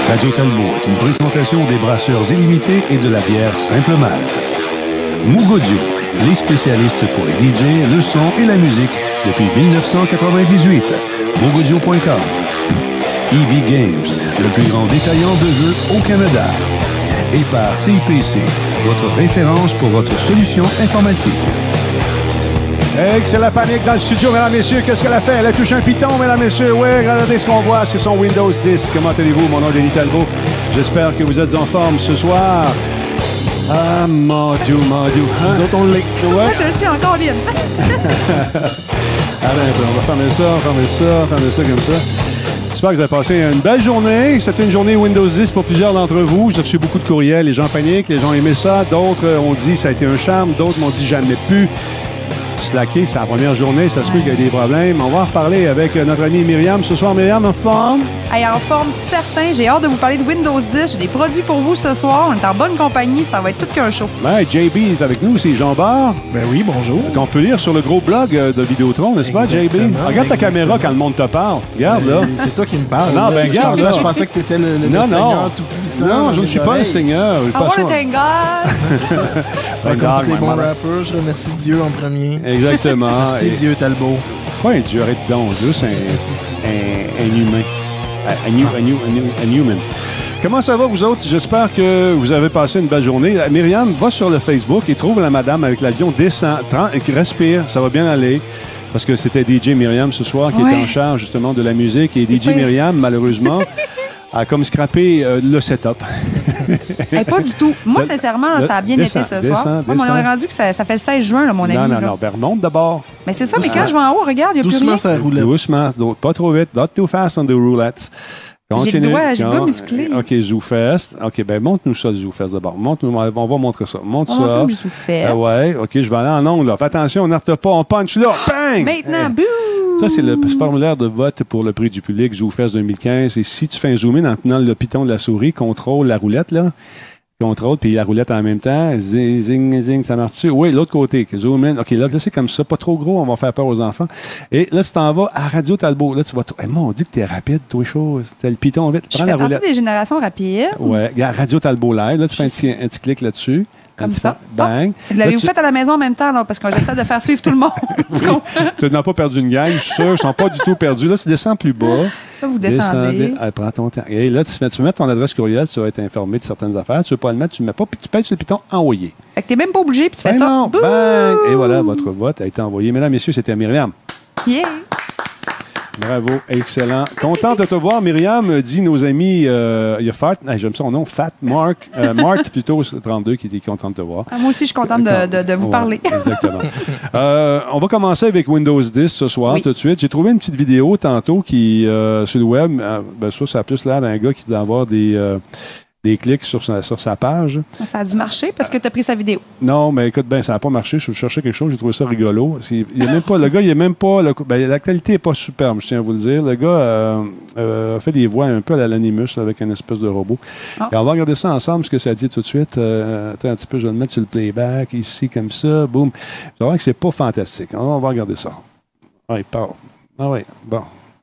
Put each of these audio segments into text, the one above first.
Radio Talbot est une présentation des brasseurs illimités et de la bière Simple Malte. Mougodio, les spécialistes pour les DJ, le son et la musique depuis 1998. Mougodio.com. EB Games, le plus grand détaillant de jeux au Canada. Et par CIPC, votre référence pour votre solution informatique. Hey, c'est la panique dans le studio, mesdames, messieurs. Qu'est-ce qu'elle a fait? Elle a touché un piton, mesdames, messieurs. Oui, regardez ce qu'on voit. C'est son Windows 10. Comment allez-vous? Mon nom est Denis Talbot. J'espère que vous êtes en forme ce soir. Ah, mon Dieu, mon Dieu. Hein? Nous autres, on l'est. Ouais. Moi, je le suis encore bien. Allez, on va fermer ça comme ça. J'espère que vous avez passé une belle journée. C'était une journée Windows 10 pour plusieurs d'entre vous. J'ai reçu beaucoup de courriels. Les gens paniquent, les gens aimaient ça. D'autres ont dit ça a été un charme. D'autres m'ont dit jamais plus. Slacké, c'est la première journée, ça se peut qu'il y ait des problèmes. On va en reparler avec notre amie Myriam. Ce soir, Myriam, en forme? Hey, en forme, certain. J'ai hâte de vous parler de Windows 10. J'ai des produits pour vous ce soir. On est en bonne compagnie. Ça va être tout qu'un show. Ouais, JB est avec nous, c'est Jean Barre. Ben oui, bonjour. Qu'on peut lire sur le gros blog de Vidéotron, n'est-ce pas, JB? Regarde ta caméra quand le monde te parle. Regarde, là. C'est toi qui me parles. Non, ben regarde, là. Je pensais que tu étais le Seigneur tout-puissant. Non, je ne suis pas le Seigneur. I wanna thank God. C'est ça. Thank Comme God, tous les my bons mother. rappeurs, je remercie Dieu en premier. Exactement. Merci Dieu Talbot. C'est pas un Dieu, arrête donc. C'est juste un humain. Un human. Comment ça va, vous autres? J'espère que vous avez passé une belle journée. Myriam, va sur le Facebook et trouve la madame avec l'avion, descend, respire, ça va bien aller. Parce que c'était DJ Myriam ce soir qui était en charge justement de la musique. Et DJ Myriam, malheureusement, a comme scrappé le setup. Hey, pas du tout. Moi, sincèrement, là, ça a bien été ce soir. Moi, on est rendu que ça fait le 16 juin, là, mon ami. Non, ben remonte d'abord. Mais c'est ça, mais quand je vais en haut, regarde, il n'y a plus rien. Doucement sur la roulette. Doucement, pas trop vite. Not too fast on the roulette. J'ai le doigt musclé. OK, ZooFest. OK, ben montre-nous ça, le ZooFest d'abord. On va montrer ça. Montre ça. On montre ZooFest. Ouais, OK, je vais aller en ongle, là. Fais attention, on n'arrête pas, on punch là. Bang! Maintenant, boum! Ça, c'est le formulaire de vote pour le prix du public ZooFest 2015. Et si tu fais un zoom in en tenant le piton de la souris, contrôle la roulette, là. Contrôle, puis la roulette en même temps. Zing, zing, zing, ça marche-tu? Oui, l'autre côté. Zoom in. OK, là, c'est comme ça. Pas trop gros, on va faire peur aux enfants. Et là, tu t'en vas à Radio Talbot. Là, tu vas... Hey, moi, on dit que t'es rapide, toi, les choses. T'as le piton vite. Prends la roulette. Je fais partie des générations rapides. Ouais, Radio Talbot Live. Là, tu fais un petit clic là-dessus. Comme ça. Bang. L'avez-vous fait à la maison en même temps, là, parce que j'essaie de faire suivre tout le monde. Tu n'as pas perdu une gang, je suis sûr. Ils ne sont pas du tout perdus. Là, tu descends plus bas. Là, vous descendez. Allez, prends ton temps. Et là, tu peux mettre ton adresse courriel, tu vas être informé de certaines affaires. Tu ne veux pas le mettre, tu ne le mets pas, puis tu pèses sur le piton envoyer. Fait que t'es même pas obligé, puis tu fais ça. Non, bang! Et voilà, votre vote a été envoyé. Mesdames, messieurs, c'était Myriam. Yeah! Bravo, excellent. Content de te voir, Myriam, dit nos amis, il y a Fat, j'aime son nom, Fat Mark, Mark plutôt 32 qui était content de te voir. Moi aussi, je suis contente de vous parler. Exactement. On va commencer avec Windows 10 ce soir, tout de suite. J'ai trouvé une petite vidéo tantôt qui, sur le web, ça a plus l'air d'un gars qui doit avoir des clics sur sa page. Ça a dû marcher parce que tu as pris sa vidéo. Non, mais écoute, ça n'a pas marché. Je cherchais quelque chose, j'ai trouvé ça rigolo. Le gars, il n'est même pas... la qualité n'est pas superbe, je tiens à vous le dire. Le gars a fait des voix un peu à l'Animus avec une espèce de robot. Et on va regarder ça ensemble, ce que ça dit tout de suite. Attends un petit peu, je vais le mettre sur le playback, ici, comme ça. Boum. Vous allez voir que c'est pas fantastique. On va regarder ça. Ah, il parle. Ah oui, bon.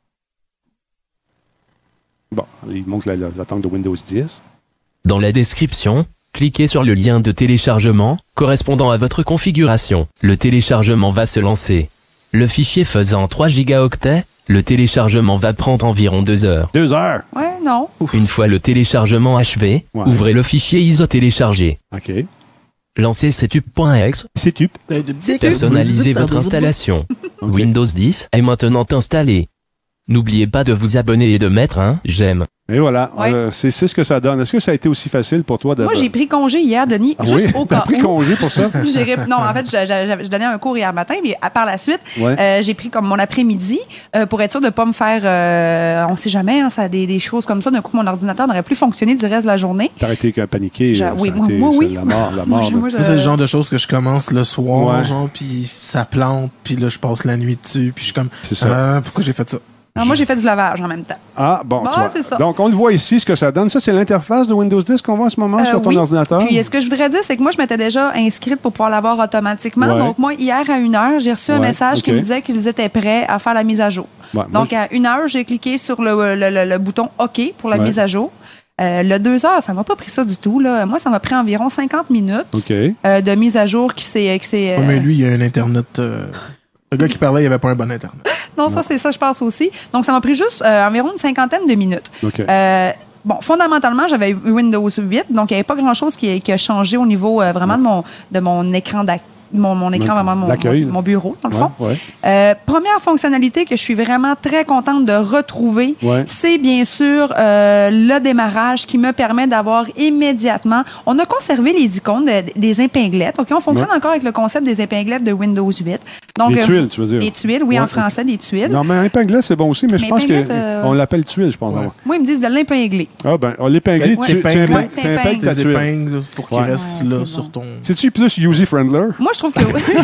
Bon, il montre l'attente de Windows 10. Dans la description, cliquez sur le lien de téléchargement, correspondant à votre configuration. Le téléchargement va se lancer. Le fichier faisant 3 gigaoctets, le téléchargement va prendre environ 2 heures. 2 heures? Ouais, non. Une fois le téléchargement achevé, ouvrez le fichier ISO téléchargé. OK. Lancez setup.exe. Setup. Personnalisez votre installation. Okay. Windows 10 est maintenant installé. N'oubliez pas de vous abonner et de mettre un j'aime. Et voilà, c'est ce que ça donne. Est-ce que ça a été aussi facile pour toi? Moi, j'ai pris congé hier, Denis, juste au cas où. T'as pris congé pour ça? Non, en fait, je donnais un cours hier matin, mais par la suite, j'ai pris comme mon après-midi pour être sûr de ne pas me faire... on ne sait jamais, ça a des choses comme ça. D'un coup, mon ordinateur n'aurait plus fonctionné du reste de la journée. T'as arrêté paniqué. Oui, moi, oui. La mort. C'est le genre de choses que je commence le soir, genre, puis ça plante, puis là, je passe la nuit dessus, puis je suis comme... C'est ça. Pourquoi j'ai fait ça? Non, moi, j'ai fait du lavage en même temps. Ah, bon, tu vois. C'est ça. Donc, on le voit ici, ce que ça donne. Ça, c'est l'interface de Windows 10 qu'on voit en ce moment sur ton ordinateur. Puis, ce que je voudrais dire, c'est que moi, je m'étais déjà inscrite pour pouvoir l'avoir automatiquement. Ouais. Donc, moi, hier à 1h, j'ai reçu un message qui me disait qu'ils étaient prêts à faire la mise à jour. Ouais, donc, à 1h, j'ai cliqué sur le bouton OK pour la mise à jour. Le 2 heures, ça m'a pas pris ça du tout. Là. Moi, ça m'a pris environ 50 minutes de mise à jour qui s'est... mais lui, il y a un Internet... Le gars qui parlait, il avait pas un bon Internet. Non, ça, c'est ça, je pense aussi. Donc, ça m'a pris juste environ une cinquantaine de minutes. Bon, fondamentalement, j'avais Windows 8, donc il n'y avait pas grand-chose qui a changé au niveau vraiment de mon écran d'accueil. Mon écran, vraiment mon bureau, dans le fond. Première fonctionnalité que je suis vraiment très contente de retrouver, c'est bien sûr le démarrage qui me permet d'avoir immédiatement... On a conservé les icônes des épinglettes. OK, on fonctionne encore avec le concept des épinglettes de Windows 8. Donc, les tuiles, tu veux dire? Les tuiles, oui, en français, des tuiles. Non, mais épinglette, c'est bon aussi, mais je pense qu'on l'appelle tuile, je pense. Moi, ils me disent de l'épingler. Ah ben, l'épingler, tu épingles ta tuile. Épingles pour qu'il reste là sur ton... C'est-tu plus user-friendly? Moi, je trouve que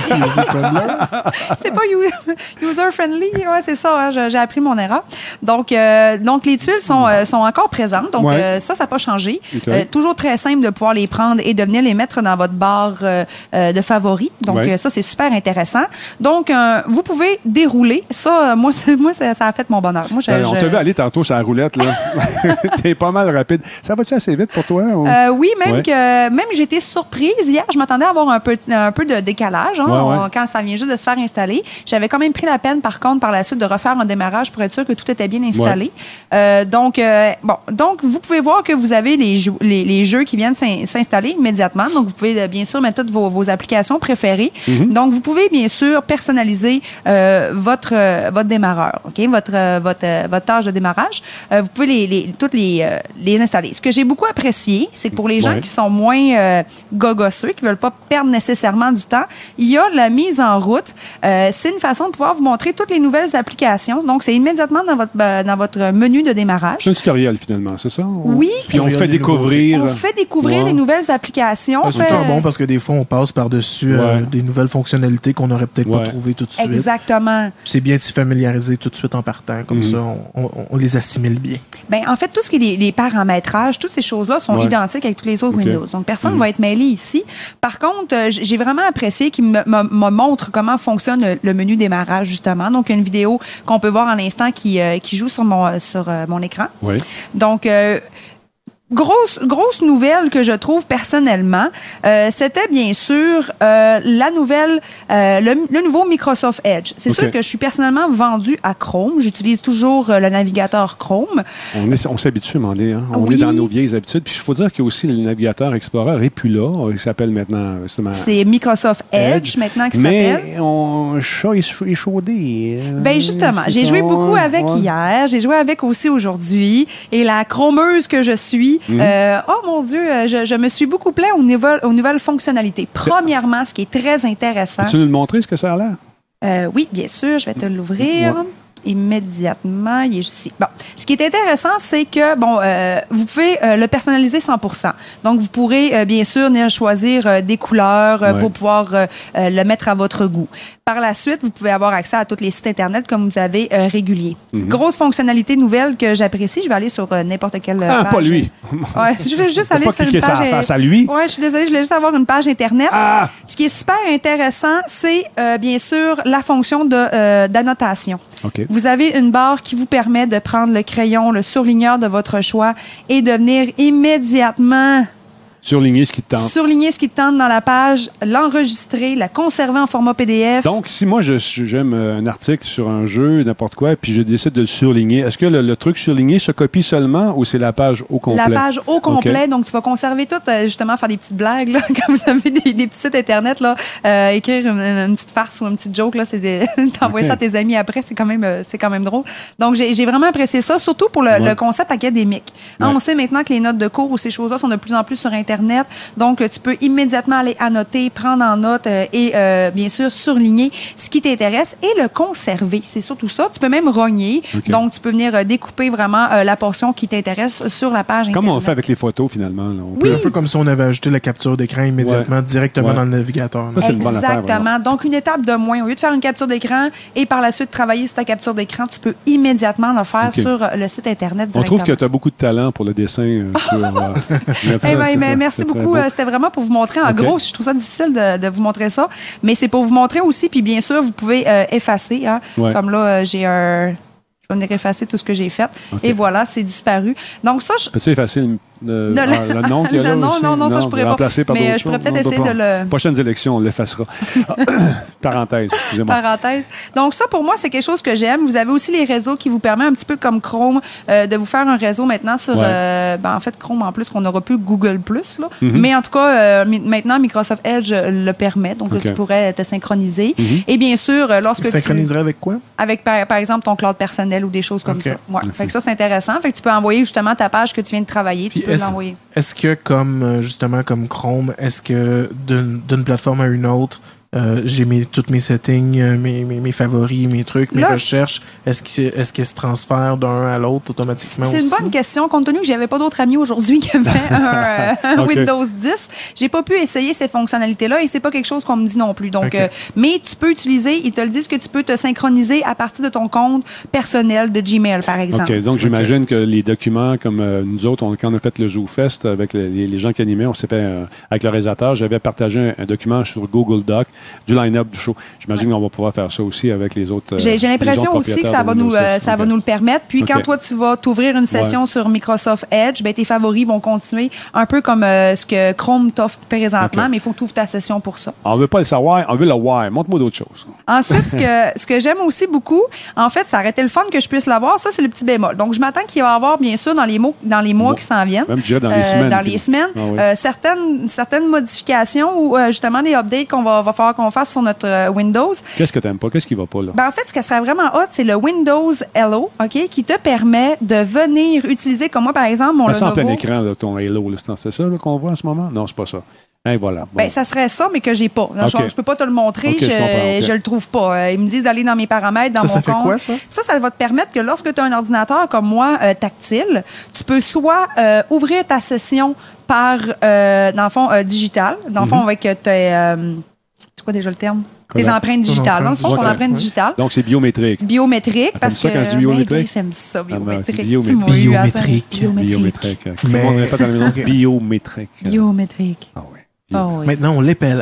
c'est pas user-friendly. Ouais, c'est ça. Hein, j'ai appris mon erreur. Donc les tuiles sont encore présentes. Donc, ça n'a pas changé. Toujours très simple de pouvoir les prendre et de venir les mettre dans votre barre de favoris. Donc, ça, c'est super intéressant. Donc, vous pouvez dérouler. Ça, moi, ça a fait mon bonheur. Moi, on t'a vu aller tantôt sur la roulette, là. T'es pas mal rapide. Ça va-tu assez vite pour toi? Ou... Oui, même j'étais surprise. Hier, je m'attendais à avoir un peu de décalage quand ça vient juste de se faire installer. J'avais quand même pris la peine, par contre, par la suite, de refaire un démarrage pour être sûr que tout était bien installé. Donc, vous pouvez voir que vous avez les jeux qui viennent s'installer immédiatement. Donc, vous pouvez bien sûr mettre toutes vos applications préférées. Donc, vous pouvez bien sûr personnaliser votre démarreur, votre tâche de démarrage. Vous pouvez toutes les installer. Ce que j'ai beaucoup apprécié, c'est que pour les gens qui sont moins gogosseux, qui veulent pas perdre nécessairement du temps, il y a la mise en route. C'est une façon de pouvoir vous montrer toutes les nouvelles applications. Donc, c'est immédiatement dans votre menu de démarrage. C'est un tutoriel, finalement, c'est ça? Oui. Puis on fait découvrir... On fait découvrir les nouvelles applications. C'est toujours bon parce que des fois, on passe par-dessus des nouvelles fonctionnalités qu'on n'aurait peut-être pas trouvées tout de suite. Exactement. C'est bien de s'y familiariser tout de suite en partant. Comme ça, on les assimile bien. Ben, en fait, tout ce qui est les paramétrages, toutes ces choses-là sont identiques avec tous les autres Windows. Donc, personne ne va être mêlé ici. Par contre, j'ai vraiment apprécié qu'il me montre comment fonctionne le menu démarrage, justement. Donc, il y a une vidéo qu'on peut voir à l'instant qui joue sur mon écran. Donc, grosse nouvelle que je trouve personnellement, c'était bien sûr la nouvelle, le nouveau Microsoft Edge. C'est sûr que je suis personnellement vendue à Chrome. J'utilise toujours le navigateur Chrome. On s'habitue, Mandé. Hein? On est dans nos vieilles habitudes. Puis il faut dire qu'il y a aussi le navigateur Explorer n'est plus là. Il s'appelle maintenant... C'est Microsoft Edge maintenant qui s'appelle. Mais on est chaudé. Ben justement, j'ai joué beaucoup avec hier. J'ai joué avec aussi aujourd'hui. Et la chromeuse que je suis... oh mon Dieu, je me suis beaucoup plaint aux nouvelles fonctionnalités. Premièrement, ce qui est très intéressant... Peux-tu nous le montrer, ce que ça a l'air? Oui, bien sûr, je vais te l'ouvrir. Immédiatement, il est ici. Bon, ce qui est intéressant, c'est que vous pouvez le personnaliser 100%. Donc, vous pourrez bien sûr venir choisir des couleurs pour pouvoir le mettre à votre goût. Par la suite, vous pouvez avoir accès à tous les sites Internet comme vous avez réguliers. Grosse fonctionnalité nouvelle que j'apprécie. Je vais aller sur n'importe quelle page. Pas lui. Ouais, je vais juste aller sur une page. Face à lui. Ouais, je suis désolée, je voulais juste avoir une page Internet. Ce qui est super intéressant, c'est bien sûr la fonction d'annotation. Vous avez une barre qui vous permet de prendre le crayon, le surligneur de votre choix et de venir immédiatement surligner ce qui te tente. Surligner ce qui te tente dans la page, l'enregistrer, la conserver en format PDF. Donc, si moi, j'aime un article sur un jeu, n'importe quoi, puis je décide de le surligner, est-ce que le truc surligné se copie seulement ou c'est la page au complet? La page au complet. Donc, tu vas conserver tout, justement, faire des petites blagues, là, quand vous avez des petits sites Internet, là, écrire une petite farce ou une petite joke, là, t'envoyer ça à tes amis après, c'est quand même drôle. Donc, j'ai vraiment apprécié ça, surtout pour le concept académique. Hein, on sait maintenant que les notes de cours ou ces choses-là sont de plus en plus sur Internet. Donc, tu peux immédiatement aller annoter, prendre en note et, bien sûr, surligner ce qui t'intéresse et le conserver. C'est surtout ça. Tu peux même rogner. Donc, tu peux venir découper vraiment la portion qui t'intéresse sur la page Internet. Comme on fait avec les photos, finalement. Là. Un peu comme si on avait ajouté la capture d'écran immédiatement directement dans le navigateur. Ça, c'est une bonne affaire, exactement. Donc, une étape de moins. Au lieu de faire une capture d'écran et par la suite travailler sur ta capture d'écran, tu peux immédiatement le faire sur le site Internet directement. On trouve que tu as beaucoup de talent pour le dessin. Merci beaucoup. C'était vraiment pour vous montrer en gros. Je trouve ça difficile de vous montrer ça. Mais c'est pour vous montrer aussi. Puis bien sûr, vous pouvez effacer. Hein. Comme là, j'ai un... Je vais venir effacer tout ce que j'ai fait. Okay. Et voilà, c'est disparu. Donc ça, c'est facile. Le nom qu'il y a là aussi? Non, ça, je pourrais pas. Mais je pourrais peut-être essayer de le... Prochaines élections, on l'effacera. Parenthèse, excusez-moi. Parenthèse. Donc ça, pour moi, c'est quelque chose que j'aime. Vous avez aussi les réseaux qui vous permettent, un petit peu comme Chrome, de vous faire un réseau maintenant sur... en fait, Chrome, en plus, qu'on n'aura plus Google+. Là. Mais en tout cas, maintenant, Microsoft Edge le permet. Donc, tu pourrais te synchroniser. Et bien sûr, lorsque tu... Synchroniserais avec quoi? Avec, par exemple, ton cloud personnel ou des choses comme ça. Ouais. Fait que ça, c'est intéressant. Fait que tu peux envoyer justement ta page que tu viens de travailler. Tu peux l'envoyer. Est-ce que, justement, comme Chrome, est-ce que d'une plateforme à une autre, j'ai toutes mes settings, mes favoris, mes trucs, mes recherches. Est-ce qu'ils se transfèrent d'un à l'autre automatiquement aussi? C'est une bonne question, compte tenu que j'avais pas d'autres amis aujourd'hui qui avaient un Windows 10. J'ai pas pu essayer ces fonctionnalités-là et c'est pas quelque chose qu'on me dit non plus. Donc, mais tu peux utiliser, ils te le disent que tu peux te synchroniser à partir de ton compte personnel de Gmail, par exemple. OK, donc j'imagine que les documents, comme nous autres, quand on a fait le ZooFest avec les gens qui animaient, on s'est fait avec le réalisateur, j'avais partagé un document sur Google Doc du line-up du show. J'imagine qu'on va pouvoir faire ça aussi avec les autres. J'ai l'impression aussi que ça va nous le permettre. Puis quand toi, tu vas t'ouvrir une session sur Microsoft Edge, ben, tes favoris vont continuer un peu comme ce que Chrome t'offre présentement, mais il faut que tu ouvres ta session pour ça. On veut pas le savoir, on veut le voir. Montre-moi d'autres choses. Ensuite, ce que j'aime aussi beaucoup, en fait, ça aurait été le fun que je puisse l'avoir. Ça, c'est le petit bémol. Donc, je m'attends qu'il va y avoir, bien sûr, dans les mois qui s'en viennent. Même déjà dans les semaines. Certaines modifications ou justement des updates qu'on va falloir qu'on fasse sur notre Windows. Qu'est-ce que tu n'aimes pas? Qu'est-ce qui va pas là? Ben, en fait, ce qui serait vraiment hot, c'est le Windows Hello, OK, qui te permet de venir utiliser, comme moi, par exemple, mon Lenovo. C'est en plein écran, là, ton Hello. C'est ça là, qu'on voit en ce moment? Non, c'est pas ça. Et voilà. Bon. Ben, ça serait ça, mais que j'ai pas. Je peux pas te le montrer, je le trouve pas. Ils me disent d'aller dans mes paramètres, dans mon compte. Ça fait quoi, ça? Ça va te permettre que lorsque tu as un ordinateur comme moi, tactile, tu peux soit ouvrir ta session par, dans le fond, digital. Dans le fond, avec tes... c'est quoi déjà le terme? Des empreintes digitales. Dans le fond, ton empreinte digitale. Donc, c'est biométrique. Biométrique. Parce que quand je dis biométrique, j'aime ça, biométrique. Biométrique. Tout le monde répète à la maison. Biométrique. Biométrique. Ah oui. Oh, oui. Maintenant, on l'épelle.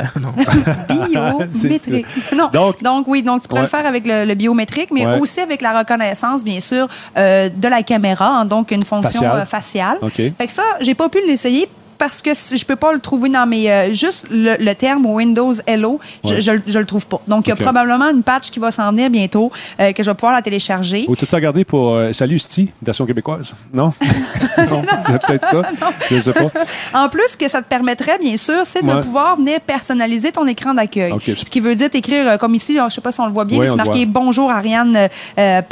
Biométrique. Non. Donc, tu pourrais le faire avec le biométrique, mais aussi avec la reconnaissance, bien sûr, de la caméra, hein, donc une fonction faciale. Okay. Fait que ça, j'ai pas pu l'essayer parce que je peux pas le trouver dans mes... juste le terme Windows Hello, je le trouve pas. Donc, il y a probablement une patch qui va s'en venir bientôt, que je vais pouvoir la télécharger. Ou tu as regardé pour Salut Sti, version québécoise? Non? Non, c'est peut-être ça. Non. Je sais pas. En plus, ce que ça te permettrait, bien sûr, c'est de pouvoir venir personnaliser ton écran d'accueil. Okay. Ce qui veut dire t'écrire, comme ici, je sais pas si on le voit bien, mais c'est marqué « Bonjour Ariane Panotier ».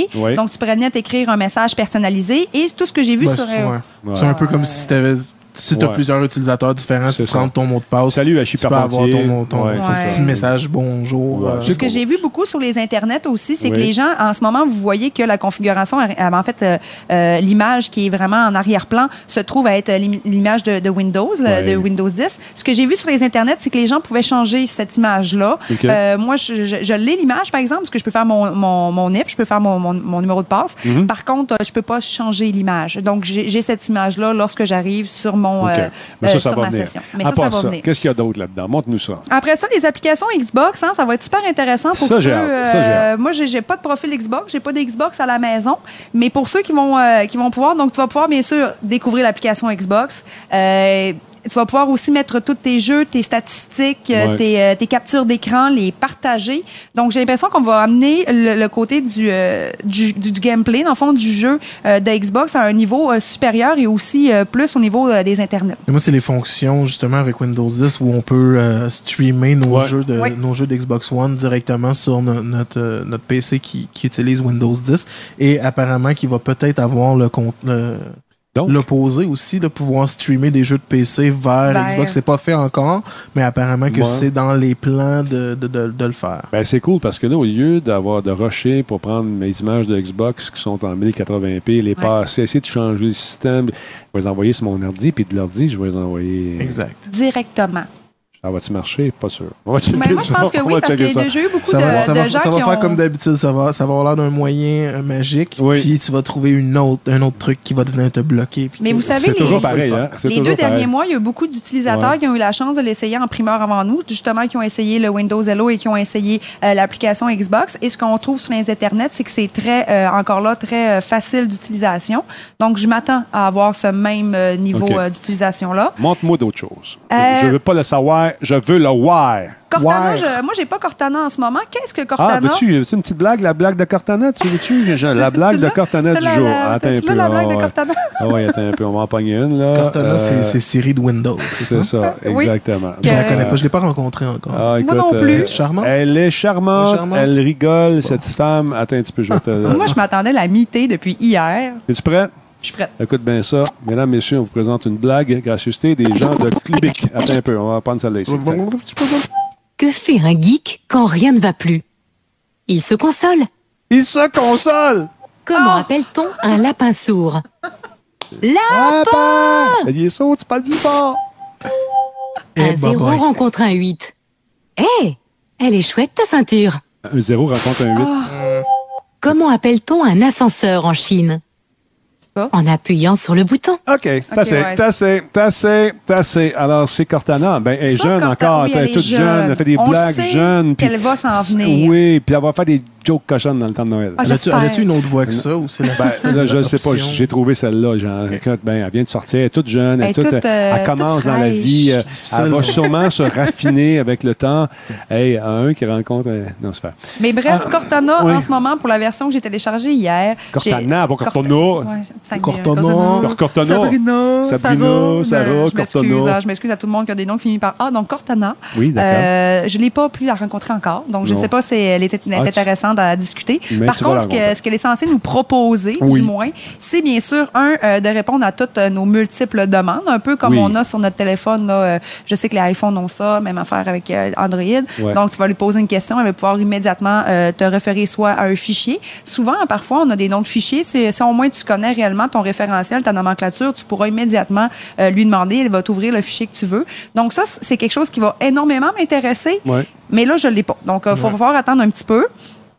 Donc, tu pourrais venir t'écrire un message personnalisé. Et tout ce que j'ai vu sur... C'est un peu comme si tu avais... Si tu as plusieurs utilisateurs différents, si tu rentres ton mot de passe, Salut, tu peux avoir ton petit message bonjour. Ce que j'ai vu beaucoup sur les internets aussi, c'est que les gens, en ce moment, vous voyez que la configuration, en fait, l'image qui est vraiment en arrière-plan se trouve à être l'image de Windows, de Windows 10. Ce que j'ai vu sur les internets, c'est que les gens pouvaient changer cette image-là. Okay. Moi, je l'ai l'image, par exemple, parce que je peux faire mon NIP, je peux faire mon numéro de passe. Par contre, je peux pas changer l'image. Donc, j'ai cette image-là lorsque j'arrive sur mais ça va venir. Session. Mais ça va venir. Qu'est-ce qu'il y a d'autre là-dedans? Montre-nous ça. Après ça, les applications Xbox, ça va être super intéressant pour ceux... moi, j'ai pas de profil Xbox, j'ai pas d'Xbox à la maison, mais pour ceux qui vont pouvoir, donc tu vas pouvoir bien sûr découvrir l'application Xbox. Tu vas pouvoir aussi mettre tous tes jeux, tes statistiques, tes captures d'écran, les partager. Donc, j'ai l'impression qu'on va amener le côté du gameplay, dans le fond, du jeu de Xbox à un niveau supérieur et aussi plus au niveau des internets. Et moi, c'est les fonctions, justement, avec Windows 10 où on peut streamer nos jeux d'Xbox One directement sur notre PC qui utilise Windows 10 et apparemment qui va peut-être avoir l'opposé aussi, de pouvoir streamer des jeux de PC vers Xbox. C'est pas fait encore, mais apparemment que c'est dans les plans de le faire. Ben, c'est cool parce que là, au lieu de rusher pour prendre mes images de Xbox qui sont en 1080p, les passer, essayer de changer le système, je vais les envoyer sur mon ordi, puis de l'ordi, je vais les envoyer... Exact. Directement. Ça va-tu marcher? Pas sûr. On va Mais moi, je pense que oui, parce qu'il y a déjà eu beaucoup de gens ça va qui faire ont... comme d'habitude. Ça va avoir l'air d'un moyen magique. Oui. Puis tu vas trouver un autre truc qui va venir te bloquer. Mais vous savez, c'est toujours pareil. Hein? Les 2 derniers mois, il y a eu beaucoup d'utilisateurs qui ont eu la chance de l'essayer en primeur avant nous, justement, qui ont essayé le Windows Hello et qui ont essayé l'application Xbox. Et ce qu'on trouve sur les internets, c'est que c'est très facile d'utilisation. Donc, je m'attends à avoir ce même niveau d'utilisation-là. Montre-moi d'autres choses. Je veux pas le savoir, je veux le voir. Cortana, moi, j'ai pas Cortana en ce moment. Qu'est-ce que Cortana? Ah, veux-tu une petite blague, la blague de Cortana? La blague de Cortana du jour. Attends un peu. La blague de Cortana? Ah oui, attends un peu. On va en pogner une, là. Cortana, c'est Siri de Windows, c'est ça? C'est ça, exactement. Je la connais pas, je l'ai pas rencontrée encore. Ah, écoute, moi non plus. Elle est charmante? Elle est charmante, elle rigole, cette femme. Attends un petit peu, je vais te... Moi, je m'attendais à la mi-té depuis hier. Es-tu prêt? Je suis prête. Écoute bien ça. Mesdames, messieurs, on vous présente une blague, gracieuseté des gens de Québec. Attends un peu, on va prendre celle-là ici. Que fait un geek quand rien ne va plus? Il se console. Il se console! Comment appelle-t-on un lapin sourd? Lapin! Il est sourd, tu parles plus fort. Un 0 rencontre un 8. Hé, elle est chouette ta ceinture. Un 0 rencontre un 8. Comment appelle-t-on un ascenseur en Chine? En appuyant sur le bouton. OK, tassé. Alors, c'est Cortana. Ben, elle est jeune encore. Elle est toute jeune. Elle fait des blagues jeunes. Qu'elle va s'en venir. Oui, puis elle va faire des jokes cochonnes dans le temps de Noël. As-tu une autre voix que ça? Ou c'est je ne sais pas. J'ai trouvé celle-là. Genre, écoute, elle vient de sortir. Elle est toute jeune. Elle commence dans la vie. Elle va sûrement se raffiner avec le temps. Hey, un qui rencontre... Non, c'est fait. Mais bref, Cortana, en ce moment, pour la version que j'ai téléchargée hier... Cortana, pas Cortana. Sabrina, Sarah, Cortana. Je m'excuse à tout le monde qui a des noms qui finissent par A. Donc, Cortana. Oui, d'accord. Je ne l'ai pas pu la rencontrer encore. Donc, je ne sais pas si elle était intéressante à discuter. Mais par contre, ce qu'elle est censée nous proposer, du moins, c'est bien sûr, de répondre à toutes nos multiples demandes, un peu comme on a sur notre téléphone. Là, je sais que les iPhones ont ça, même affaire avec Android. Ouais. Donc, tu vas lui poser une question, elle va pouvoir immédiatement te référer soit à un fichier. Souvent, parfois, on a des noms de fichiers. Si au moins tu connais réellement ton référentiel, ta nomenclature, tu pourras immédiatement lui demander, elle va t'ouvrir le fichier que tu veux. Donc ça, c'est quelque chose qui va énormément m'intéresser, mais là, je ne l'ai pas. Donc, il va falloir attendre un petit peu.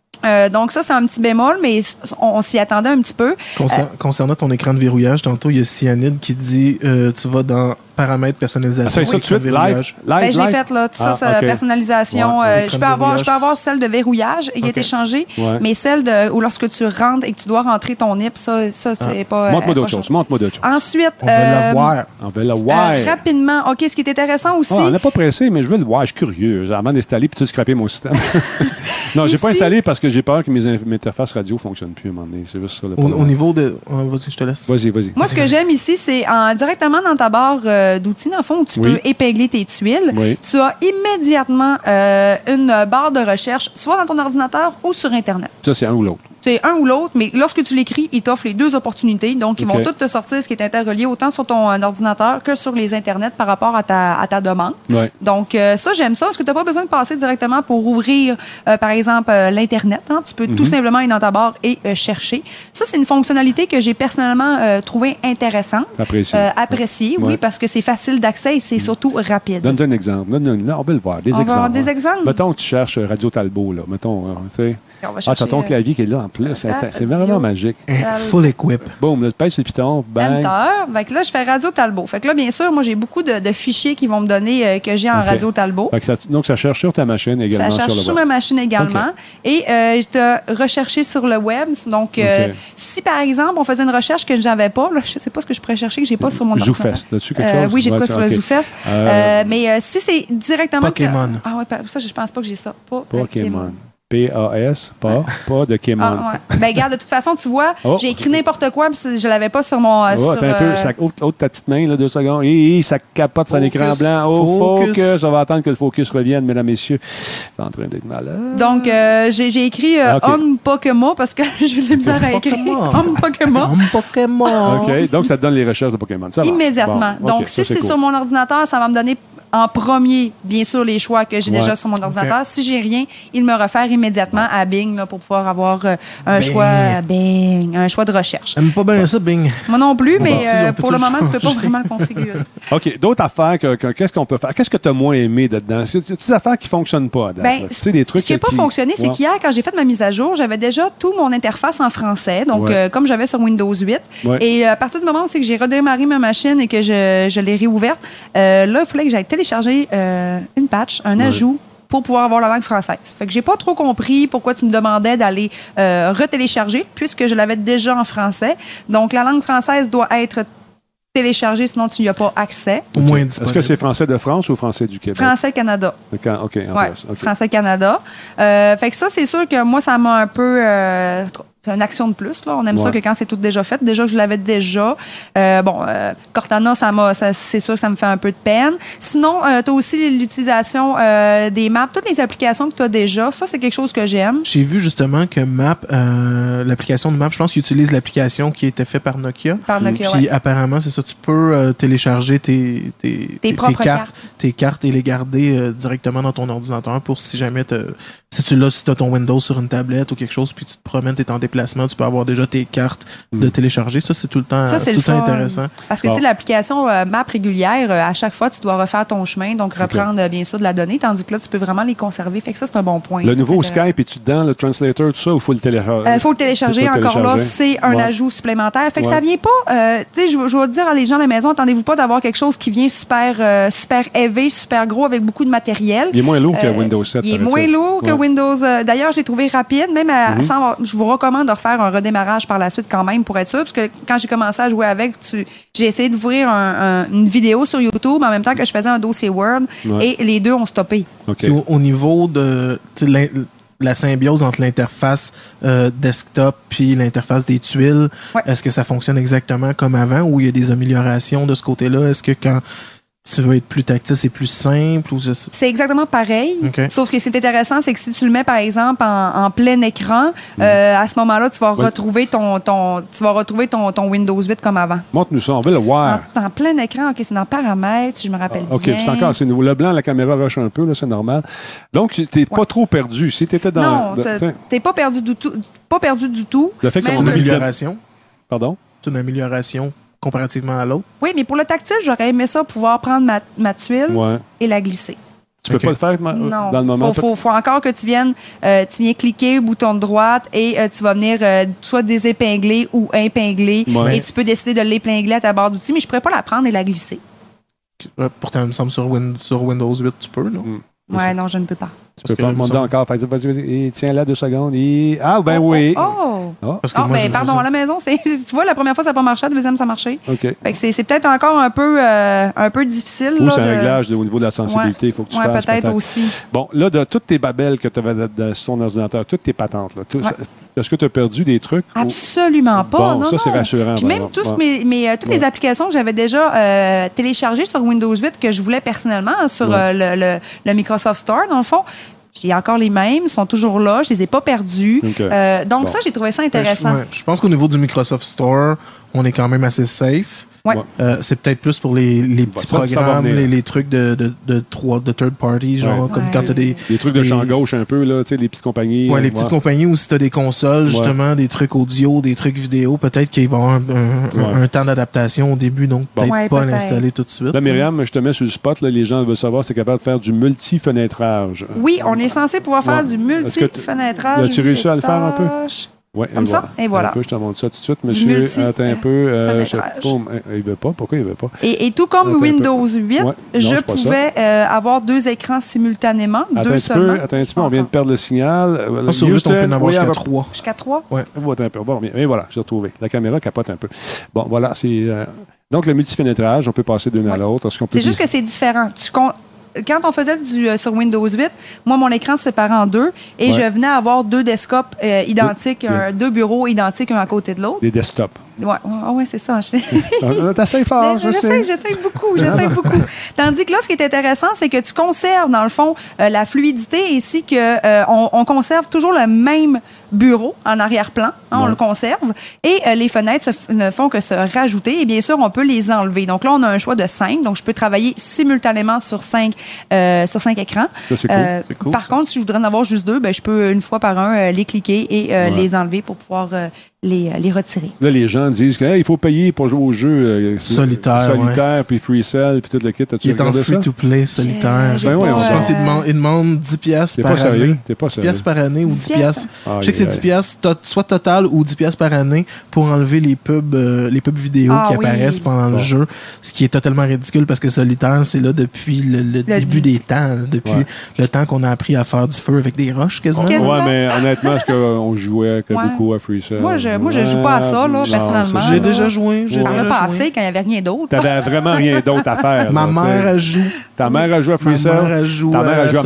Donc ça, c'est un petit bémol, mais on s'y attendait un petit peu. Concernant ton écran de verrouillage, tantôt, il y a Cyanide qui dit tu vas dans paramètres personnalisation. Ça, tout de suite, live. Je l'ai fait, là. Tout ça, c'est personnalisation. Je peux avoir celle de verrouillage, il est échangé, mais celle où lorsque tu rentres et que tu dois rentrer ton NIP, ça c'est pas... Montre-moi d'autres choses. Ensuite... On veut la voir. Rapidement. OK, ce qui est intéressant aussi... on n'est pas pressé, mais je veux le voir. Je suis curieux. Avant d'installer puis tout scraper mon système. Non, j'ai pas installé parce que j'ai peur que mes interfaces radio ne fonctionnent plus à un moment donné. C'est juste ça. Au niveau de... Vas-y, je te laisse. Vas-y. Moi, ce que j'aime ici, c'est directement dans ta barre d'outils, dans le fond, où tu peux épingler tes tuiles. Oui. Tu as immédiatement une barre de recherche, soit dans ton ordinateur ou sur Internet. Ça, c'est un ou l'autre. C'est un ou l'autre, mais lorsque tu l'écris, il t'offre les deux opportunités. Donc, ils vont toutes te sortir ce qui est interrelié autant sur ton ordinateur que sur les Internet par rapport à ta demande. Ouais. Donc, ça, j'aime ça, parce que tu n'as pas besoin de passer directement pour ouvrir, par exemple, l'Internet. Hein. Tu peux tout simplement aller dans ta barre et chercher. Ça, c'est une fonctionnalité que j'ai personnellement trouvée intéressante. Appréciée, oui, parce que c'est facile d'accès et c'est surtout rapide. Donne-nous un exemple. On veut le voir. Des exemples. Va des exemples. Mettons que tu cherches Radio Talbot, là. Mettons, tu sais. T'as ton clavier qui est là en plus. C'est vraiment magique. Full equip. Boum, là, tu pèses sur le piton, bang. Enter. Fait que là, je fais Radio Talbot. Fait que là, bien sûr, moi, j'ai beaucoup de fichiers qui vont me donner que j'ai en Radio Talbot. Donc, ça cherche sur ta machine également. Ça cherche sur ma machine également. Et je te recherché sur le web. Donc, si par exemple, on faisait une recherche que je n'avais pas, là, je ne sais pas ce que je pourrais chercher que j'ai pas sur mon ordinateur. ZooFest, as-tu quelque chose? Oui, j'ai quoi sur le ZooFest. Mais si c'est directement... Pokémon. Ah ouais, ça, je pense pas que j'ai ça. Pokémon. P-A-S, pas de Kémon. Ben, regarde, de toute façon, tu vois, j'ai écrit n'importe quoi, puis je l'avais pas sur mon... Attends un peu, ça ouvre ta petite main, là, 2 secondes. Ça capote son écran blanc. Focus. On va attendre que le focus revienne, mesdames, messieurs. C'est en train d'être malade. Donc, j'ai écrit Homme Pokémon, parce que j'ai de la misère à écrire. Homme Pokémon. OK, donc ça te donne les recherches de Pokémon. Ça immédiatement. Donc, si c'est sur mon ordinateur, ça va me donner en premier, bien sûr, les choix que j'ai déjà sur mon ordinateur. Si j'ai rien, il me réfère immédiatement à Bing là, pour pouvoir avoir un choix de recherche. J'aime pas bien ça, Bing. Moi non plus, mais pour le moment, tu peux pas vraiment le configurer. OK. D'autres affaires, qu'est-ce qu'on peut faire? Qu'est-ce que tu as moins aimé dedans? C'est des affaires qui fonctionnent pas. Des trucs ce qui n'a pas fonctionné, c'est qu'hier, quand j'ai fait ma mise à jour, j'avais déjà tout mon interface en français, donc comme j'avais sur Windows 8. Et à partir du moment où c'est que j'ai redémarré ma machine et que je l'ai réouverte, là, il fallait que j'aille télécharger une patch, un ajout pour pouvoir avoir la langue française. Fait que j'ai pas trop compris pourquoi tu me demandais d'aller retélécharger, puisque je l'avais déjà en français. Donc, la langue française doit être téléchargée, sinon tu n'y as pas accès. Au moins Est-ce que c'est français de France ou français du Québec? Français-Canada. OK. Français-Canada. Fait que ça, c'est sûr que moi, ça m'a un peu... c'est une action de plus, là. On aime ça que quand c'est tout déjà fait. Déjà, je l'avais déjà. Cortana, c'est sûr que ça me fait un peu de peine. Sinon, tu as aussi l'utilisation des maps. Toutes les applications que tu as déjà, ça, c'est quelque chose que j'aime. J'ai vu justement que l'application de Map, je pense qu'ils utilisent l'application qui a été faite par Nokia. Puis apparemment, c'est ça, tu peux télécharger tes cartes et les garder directement dans ton ordinateur pour si jamais si tu as ton Windows sur une tablette ou quelque chose, puis tu te promènes, tu es en déplacement, tu peux avoir déjà tes cartes de télécharger. Ça, c'est tout le temps, intéressant. Parce que tu sais, l'application Map régulière, à chaque fois, tu dois refaire ton chemin, donc reprendre bien sûr de la donnée, tandis que là, tu peux vraiment les conserver. Fait que ça, c'est un bon point. Le nouveau Skype, es-tu dedans, le translator, tout ça, ou il faut le télécharger? Il faut le télécharger. Encore là, c'est un ajout supplémentaire. Fait que ça vient pas... tu sais, je vais dire à les gens à la maison, attendez-vous pas d'avoir quelque chose qui vient super élevé, super gros, avec beaucoup de matériel. Il est moins lourd que Windows 7. Il est moins lourd que Windows... D'ailleurs, je l'ai trouvé rapide, même je vous recommande de refaire un redémarrage par la suite quand même pour être sûr, parce que quand j'ai commencé à jouer avec, j'ai essayé d'ouvrir une vidéo sur YouTube en même temps que je faisais un dossier Word et les deux ont stoppé. Okay. Au niveau de la symbiose entre l'interface desktop puis l'interface des tuiles, est-ce que ça fonctionne exactement comme avant ou il y a des améliorations de ce côté-là? Est-ce que quand tu veux être plus tactile, c'est plus simple? C'est exactement pareil. Okay. Sauf que c'est intéressant, c'est que si tu le mets, par exemple, en plein écran, à ce moment-là, tu vas retrouver ton Windows 8 comme avant. Montre-nous ça, on veut le voir. En plein écran, OK, c'est dans paramètres, si je me rappelle bien. OK, c'est encore, c'est nouveau. Le blanc, la caméra rush un peu, là, c'est normal. Donc, tu n'es pas trop perdu. Si tu étais dans... Non, tu n'es pas perdu du tout. Pas perdu du tout. Le fait que c'est une amélioration. Pardon? C'est une amélioration comparativement à l'autre. Oui, mais pour le tactile, j'aurais aimé ça pouvoir prendre ma tuile et la glisser. Tu peux pas le faire dans le moment? Il faut encore que tu viens cliquer, bouton de droite, et tu vas venir soit désépingler ou impingler. Et tu peux décider de l'épingler à ta barre d'outils, mais je pourrais pas la prendre et la glisser. Pourtant, il me semble sur Windows 8, tu peux, non? Ouais, non, je ne peux pas. Tu peux pas demander encore. Vas-y. Tiens là 2 secondes. Ah, ben oui. Pardon, à la maison, tu vois, la première fois, ça n'a pas marché. La deuxième, ça a marché. OK. Fait que c'est peut-être encore un peu difficile. Ou c'est un réglage au niveau de la sensibilité. Il faut que tu fasses. Peut-être aussi. Bon, là, de toutes tes babelles que tu avais sur ton ordinateur, toutes tes patentes, là, est-ce que tu as perdu des trucs? Absolument pas. Bon, ça, c'est rassurant. Puis même toutes les applications que j'avais déjà téléchargées sur Windows 8 que je voulais personnellement sur le Microsoft Store, dans le fond, j'ai encore les mêmes, ils sont toujours là, je les ai pas perdus. Donc ça, j'ai trouvé ça intéressant. Je pense qu'au niveau du Microsoft Store, on est quand même assez safe. C'est peut-être plus pour les petits programmes, les trucs de third party, genre comme quand tu as des trucs de champ gauche un peu, là, tu sais, les petites compagnies. Les petites compagnies, ou si tu as des consoles, justement, des trucs audio, des trucs vidéo, peut-être qu'il va y avoir un temps d'adaptation au début, donc peut-être pas l'installer tout de suite. Là, Myriam, je te mets sur le spot, là, les gens veulent savoir si tu es capable de faire du multi-fenêtrage. Oui, on est censé pouvoir faire du multi-fenêtrage. As-tu réussi à le faire un peu? Ouais, comme ça, et voilà. Je te montre ça tout de suite, monsieur. Attends un peu. Il veut pas. Pourquoi il veut pas? Et tout comme Windows 8, je pouvais avoir 2 écrans simultanément, Attends un petit peu, on vient de perdre le signal. Sur Houston, on peut en avoir jusqu'à 3. Jusqu'à 3? Oui. Attends un peu. Bon, et voilà, j'ai retrouvé. La caméra capote un peu. Bon, voilà, c'est... Donc, le multifénétrage, on peut passer d'une à l'autre. C'est juste que c'est différent. Quand on faisait sur Windows 8, moi, mon écran se séparait en 2 et je venais avoir 2 desktops identiques, 2 bureaux identiques un à côté de l'autre. Des desktops. Ouais, c'est ça. T'essayes fort, je sais. J'essaie beaucoup. Tandis que là, ce qui est intéressant, c'est que tu conserves, dans le fond, la fluidité ainsi que on conserve toujours le même bureau en arrière-plan, on le conserve, et les fenêtres ne font que se rajouter, et bien sûr, on peut les enlever. Donc là, on a un choix de 5, donc je peux travailler simultanément sur 5 écrans. Ça, c'est cool. Par contre, si je voudrais en avoir juste 2, je peux une fois par un les cliquer et les enlever pour pouvoir les retirer. Là, les gens disent qu'il faut payer pour jouer au jeu solitaire puis free cell, puis tout le kit. Il est en free-to-play solitaire. Je pense qu'il demande 10$ par année. T'es pas sérieux? 10$ par année ou 10$. Je sais que c'est 10$, soit total ou 10$ par année pour enlever les pubs vidéo qui apparaissent pendant le jeu, ce qui est totalement ridicule parce que solitaire, c'est là depuis le début des temps, depuis le temps qu'on a appris à faire du feu avec des roches quasiment. Ouais, mais honnêtement, est-ce qu'on jouait beaucoup à free cell? Moi, je joue pas à ça, là, personnellement. J'ai déjà joué. Par le passé, quand il n'y avait rien d'autre. T'avais vraiment rien d'autre à faire. Ma mère, elle joue. Ta mère a joué à Free Cell? Ta mère a joué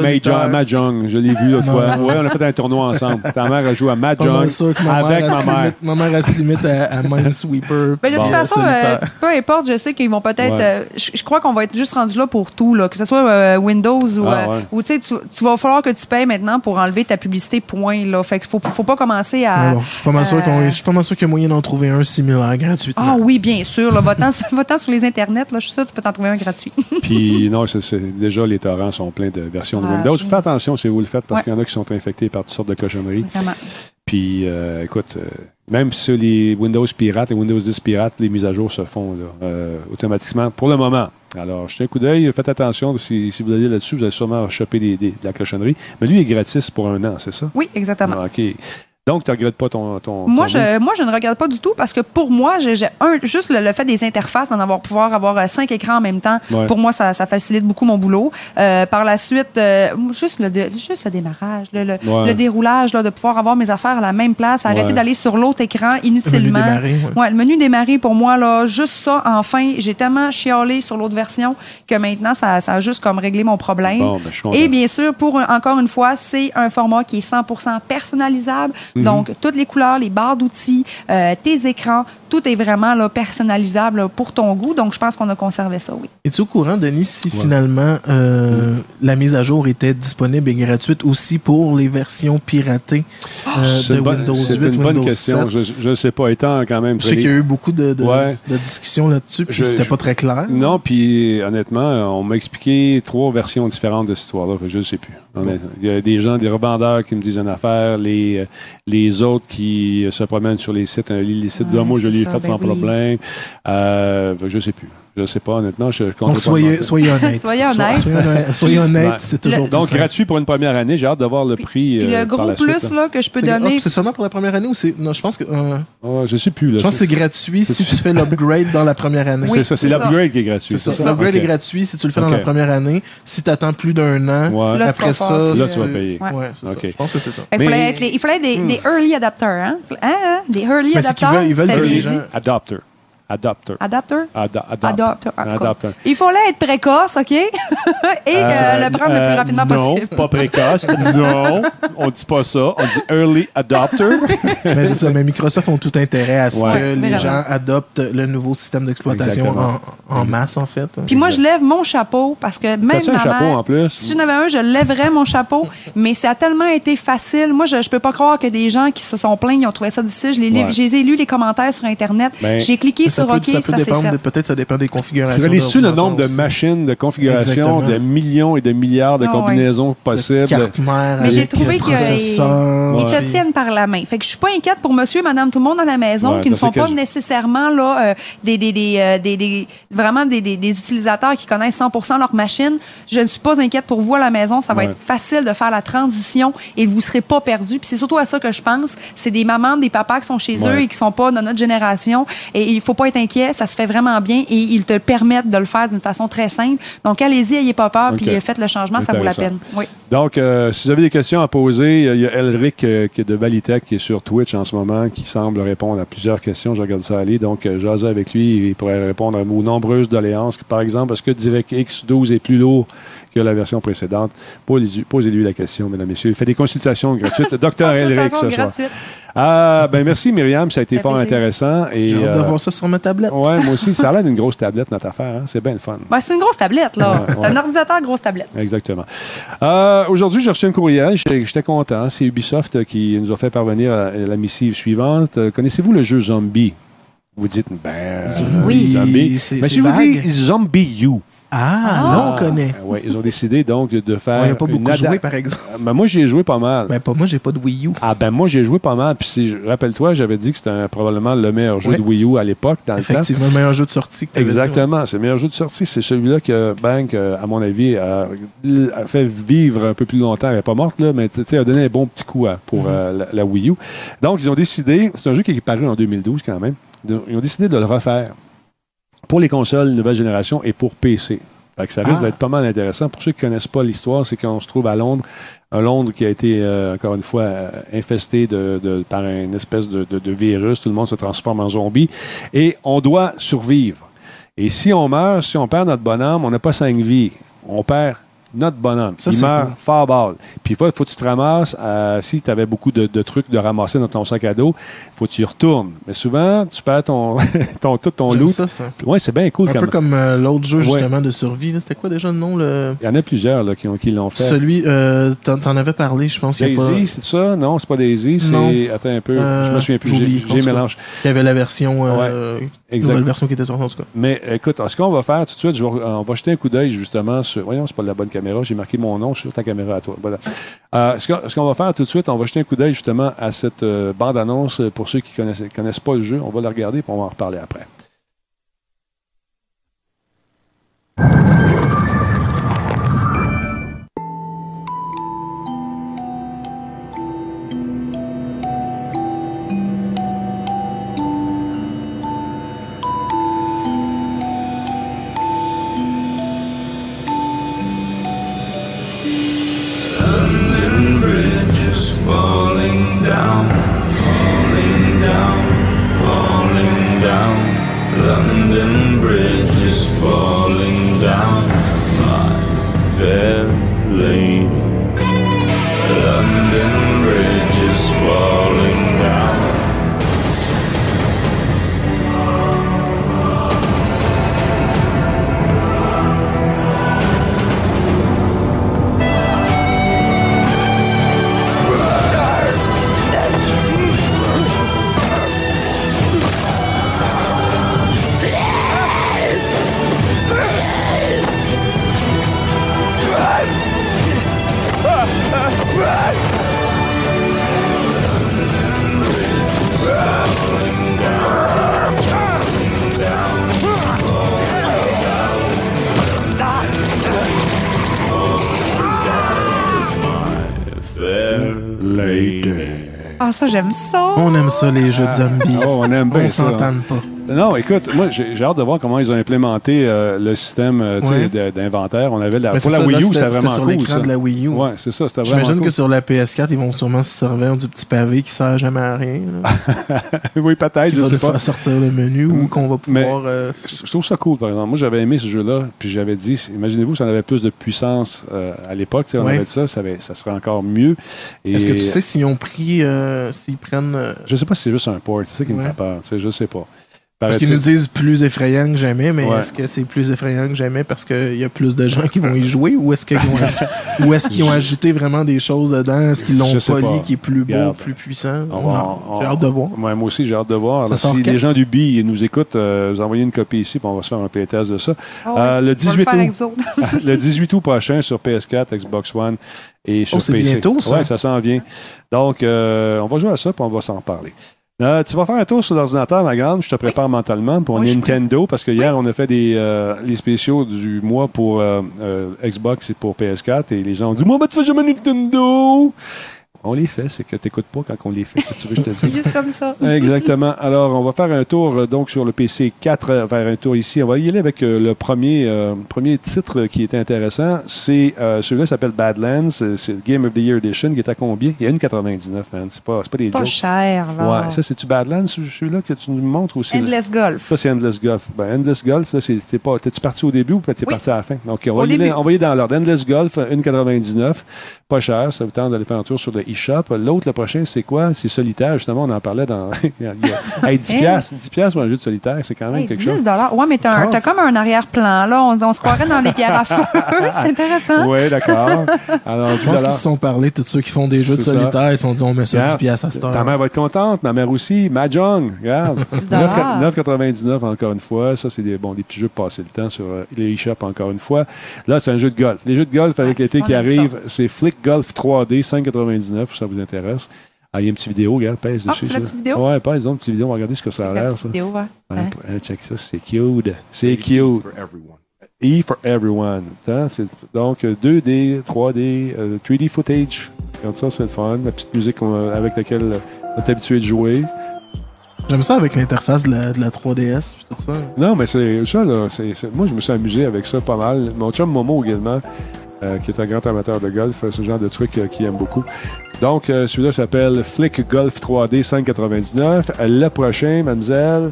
à Mahjong. Je l'ai vu l'autre fois. Oui, on a fait un tournoi ensemble. Ta mère a joué à Mahjong avec ma mère. Ma mère, elle se limite à Minesweeper. Mais de toute façon, peu importe, je sais qu'ils vont peut-être... Je crois qu'on va être juste rendu là pour tout, là, que ce soit Windows ou tu sais, tu vas falloir que tu payes maintenant pour enlever ta publicité, point. Là. Fait qu'il faut pas commencer à... Je suis pas mal sûr qu'il y a moyen d'en trouver un similaire gratuitement. Ah oui, bien sûr. Va-t'en sur les internets. Là, je suis sûr que tu peux t'en trouver un gratuit. Puis non, déjà, les torrents sont pleins de versions de Windows. Faites attention si vous le faites parce qu'il y en a qui sont infectés par toutes sortes de cochonneries. Vraiment. Puis, écoute, même sur les Windows pirates, les Windows 10 pirates, les mises à jour se font automatiquement pour le moment. Alors, jetez un coup d'œil, faites attention. Si vous allez là-dessus, vous allez sûrement choper de la cochonnerie. Mais lui, il est gratis pour 1 an, c'est ça? Oui, exactement. OK. Donc, tu ne regrettes pas ton moi, je ne regarde pas du tout parce que pour moi, juste le fait des interfaces, pouvoir avoir 5 écrans en même temps, pour moi, ça facilite beaucoup mon boulot. Par la suite, juste le démarrage, le déroulage, là, de pouvoir avoir mes affaires à la même place, arrêter d'aller sur l'autre écran inutilement. Le menu démarrer, pour moi, là, juste ça, enfin, j'ai tellement chialé sur l'autre version que maintenant, ça a juste comme réglé mon problème. Bon, et bien sûr, encore une fois, c'est un format qui est 100% personnalisable. Donc, toutes les couleurs, les barres d'outils, tes écrans, tout est vraiment là, personnalisable là, pour ton goût. Donc, je pense qu'on a conservé ça, oui. Es-tu au courant, Denis, si finalement la mise à jour était disponible et gratuite aussi pour les versions piratées de Windows 8, c'est une bonne Windows question. 7? Je ne sais pas, étant quand même... Je sais qu'il y a eu beaucoup de discussions là-dessus, puis c'était pas très clair. Non, puis honnêtement, on m'a expliqué 3 versions différentes de cette histoire-là. Je ne sais plus. Il y a des gens, des revendeurs qui me disent une affaire, les autres qui se promènent sur les sites, les sites de moi, je l'ai fait sans problème. Je ne sais plus. Je ne sais pas, honnêtement. Donc, soyez honnête. Soyez honnête, c'est toujours donc, plus gratuit pour une première année. J'ai hâte de voir le prix. Puis le gros plus là, que je peux donner. C'est seulement pour la première année ou c'est. Non, je pense que. Je ne sais plus. Là, je pense que c'est gratuit si tu fais l'upgrade dans la première année. Oui, c'est l'upgrade qui est gratuit. C'est ça. L'upgrade est gratuit si tu le fais dans la première année. Si tu attends plus d'1 an, après ça. Là, tu vas payer. Je pense que c'est ça. Il fallait des early adapters. Des early adapters. Ils veulent des gens. Adapter. Il fallait être précoce, OK? Et le prendre le plus rapidement possible. Non, pas précoce. Non, on dit pas ça. On dit early adopter. Mais c'est ça. Mais Microsoft ont tout intérêt à ce que les gens adoptent le nouveau système d'exploitation en masse, en fait. Puis moi, je lève mon chapeau parce que même un chapeau en plus? Si j'en avais un, je lèverais mon chapeau. Mais ça a tellement été facile. Moi, je peux pas croire que des gens qui se sont plaints, ils ont trouvé ça difficile. J'ai lu les commentaires sur Internet. J'ai cliqué sur OK, ça s'est fait. Peut-être ça dépend des configurations. Tu as su le nombre de machines, de configurations, de millions et de milliards de combinaisons possibles. Mais j'ai trouvé qu'ils te tiennent par la main. Fait que je suis pas inquiète pour monsieur et madame tout le monde dans la maison qui ne sont pas nécessairement là vraiment des utilisateurs qui connaissent 100% leur machine. Je ne suis pas inquiète pour vous à la maison. Ça va être facile de faire la transition et vous serez pas perdus. Puis c'est surtout à ça que je pense. C'est des mamans, des papas qui sont chez eux et qui sont pas dans notre génération. Et il faut pas être inquiet, ça se fait vraiment bien et ils te permettent de le faire d'une façon très simple. Donc, allez-y, ayez pas peur, puis faites le changement, ça vaut la peine. Oui. Donc, si vous avez des questions à poser, il y a Elric qui est de Valitech qui est sur Twitch en ce moment, qui semble répondre à plusieurs questions. Je regarde ça aller. Donc, jaser avec lui, il pourrait répondre aux nombreuses doléances. Par exemple, est-ce que DirectX 12 est plus lourd que la version précédente? Posez-lui la question, mesdames et messieurs. Il fait des consultations gratuites. Dr. Elric, ce soir. Merci, Myriam. Ça a été fort intéressant. J'ai hâte de voir ça sur ma tablette. Oui, moi aussi. Ça a l'air d'une grosse tablette, notre affaire. Hein? C'est bien le fun. Ben, c'est une grosse tablette, là. C'est un ordinateur, grosse tablette. Exactement. Aujourd'hui, j'ai reçu un courriel. J'étais content. C'est Ubisoft qui nous a fait parvenir la missive suivante. Connaissez-vous le jeu Zombie? Vous dites, oui, Zombie. Mais si je vous dis Zombie U. Là, on connaît. Oui, ils ont décidé donc de faire. On n'a pas beaucoup joué, par exemple. Moi, j'ai joué pas mal. Moi, j'ai pas de Wii U. Moi, j'ai joué pas mal. Puis, rappelle-toi, j'avais dit que c'était probablement le meilleur jeu de Wii U à l'époque. Effectivement, le meilleur jeu de sortie que tu avais dit. Exactement. C'est le meilleur jeu de sortie. C'est celui-là que Bank, à mon avis, a fait vivre un peu plus longtemps. Elle n'est pas morte, là, mais a donné un bon petit coup pour la Wii U. Donc, ils ont décidé. C'est un jeu qui est paru en 2012 quand même. Ils ont décidé de le refaire pour les consoles nouvelle génération et pour PC. Fait que ça risque d'être pas mal intéressant. Pour ceux qui ne connaissent pas l'histoire, c'est qu'on se trouve à Londres. Un Londres qui a été, encore une fois, infesté par une espèce de virus. Tout le monde se transforme en zombie. Et on doit survivre. Et si on meurt, si on perd notre bonhomme, on n'a pas 5 vies. On perd notre bonhomme. Il meurt fort balle. Puis il faut que tu te ramasses. Si tu avais beaucoup de trucs de ramasser dans ton sac à dos, il faut que tu y retournes. Mais souvent, tu perds tout ton loot. Ça. Oui, c'est bien cool. Un peu comme l'autre jeu, justement, de survie. C'était quoi déjà le nom? Il y en a plusieurs là, qui l'ont fait. Celui, t'en avais parlé, je pense. Daisy, c'est ça? Non, c'est pas Daisy. C'est... Attends un peu. Je me souviens plus. J'ai mélange. Il y avait la version... nouvelle version qui était sortie, en tout cas. Mais écoute, ce qu'on va faire tout de suite, on va jeter un coup d'œil justement sur... Voyons, c'est pas la bonne caméra. J'ai marqué mon nom sur ta caméra à toi. Voilà. Ce qu'on va faire tout de suite, on va jeter un coup d'œil justement à cette bande-annonce pour ceux qui connaissent pas le jeu. On va la regarder et on va en reparler après. Ça, j'aime ça. On aime ça, les jeux de zombies. On aime bien ça. On s'entende pas. Non, écoute, moi, j'ai hâte de voir comment ils ont implémenté le système d'inventaire. On avait pour la Wii U, c'était vraiment sur cool. L'écran de la Wii U. Oui, c'est ça, c'était vraiment cool. J'imagine que sur la PS4, ils vont sûrement se servir du petit pavé qui sert jamais à rien. Oui, peut-être, je sais pas. Faire sortir le menu ou qu'on va pouvoir... Je trouve ça cool, par exemple. Moi, j'avais aimé ce jeu-là, puis j'avais dit, imaginez-vous, si on avait plus de puissance à l'époque, on avait dit ça serait encore mieux. Est-ce que tu sais s'ils ont pris... s'ils prennent... Je sais pas si c'est juste un port, c'est ça qui me fait peur. Je sais pas. Parce qu'ils nous disent plus effrayant que jamais, mais est-ce que c'est plus effrayant que jamais parce qu'il y a plus de gens qui vont y jouer ou est-ce qu'ils ont ajouté vraiment des choses dedans? Est-ce qu'ils l'ont poli qui est plus beau, plus puissant? J'ai hâte de voir. Moi aussi, j'ai hâte de voir. Alors, si les gens du BI nous écoutent, vous envoyez une copie ici, puis on va se faire un playtest de ça. Le 18 août prochain sur PS4, Xbox One et sur PC. C'est bientôt, ça? Oui, ça s'en vient. Donc, on va jouer à ça, puis on va s'en parler. Tu vas faire un tour sur l'ordinateur, ma grande. Je te prépare mentalement pour Nintendo, parce que hier, on a fait les spéciaux du mois pour Xbox et pour PS4, et les gens ont dit « Moi, tu fais jamais Nintendo! » On les fait, c'est que tu n'écoutes pas quand on les fait. Tu veux que je te dise? C'est juste comme ça. Exactement. Alors, on va faire un tour donc sur le PC 4, faire un tour ici. On va y aller avec le premier titre qui était intéressant. C'est celui-là s'appelle Badlands. C'est le Game of the Year Edition qui est à combien? Il y a 1,99, man. C'est pas des Pas jokes. cher, là. Ouais, ça, c'est-tu Badlands, celui-là que tu nous montres aussi? Endless Golf. Ça, c'est Endless Golf. Ben, Endless Golf, là, t'es-tu parti au début ou t'es parti à la fin? Donc, on va y aller dans l'ordre. Endless Golf, 1,99. Pas cher. Ça vous tente d'aller faire un tour sur le eShop. L'autre, le prochain, c'est quoi? C'est Solitaire. Justement, on en parlait dans... Hey, 10$ pour un jeu de Solitaire, c'est quand même quelque chose. $10. Ouais, mais t'as comme un arrière-plan, là. On se croirait dans les pierres à feu. C'est intéressant. Oui, d'accord. Alors, je pense qu'ils se sont parlé, tous ceux qui font des jeux de solitaire, ils se sont dit, on met ça 10$ à cette heure. Ta mère va être contente, ma mère aussi. Mahjong, regarde. 9,99 encore une fois. Ça, c'est des petits jeux pour passer le temps sur les eShop encore une fois. Là, c'est un jeu de golf. Les jeux de golf avec l'été qui arrive, c'est Flick Golf 3D, 5,99, si ça vous intéresse. Ah, il y a une petite vidéo, regarde, pèse dessus. Tu la petite vidéo? Ouais, pèse donc une petite vidéo, on va regarder ce que ça a l'air, ça. Vidéo, ouais. Check ça, c'est cute. C'est cute. E for everyone. Donc, 2D, 3D, 3D footage. Regarde ça, c'est le fun. La petite musique avec laquelle on est habitué de jouer. J'aime ça avec l'interface de la 3DS et tout ça. Non, mais c'est ça, là. Moi, je me suis amusé avec ça pas mal. Mon chum Momo également, qui est un grand amateur de golf, ce genre de truc qu'il aime beaucoup. Donc, celui-là s'appelle Flick Golf 3D 5,99. Le prochain, mademoiselle.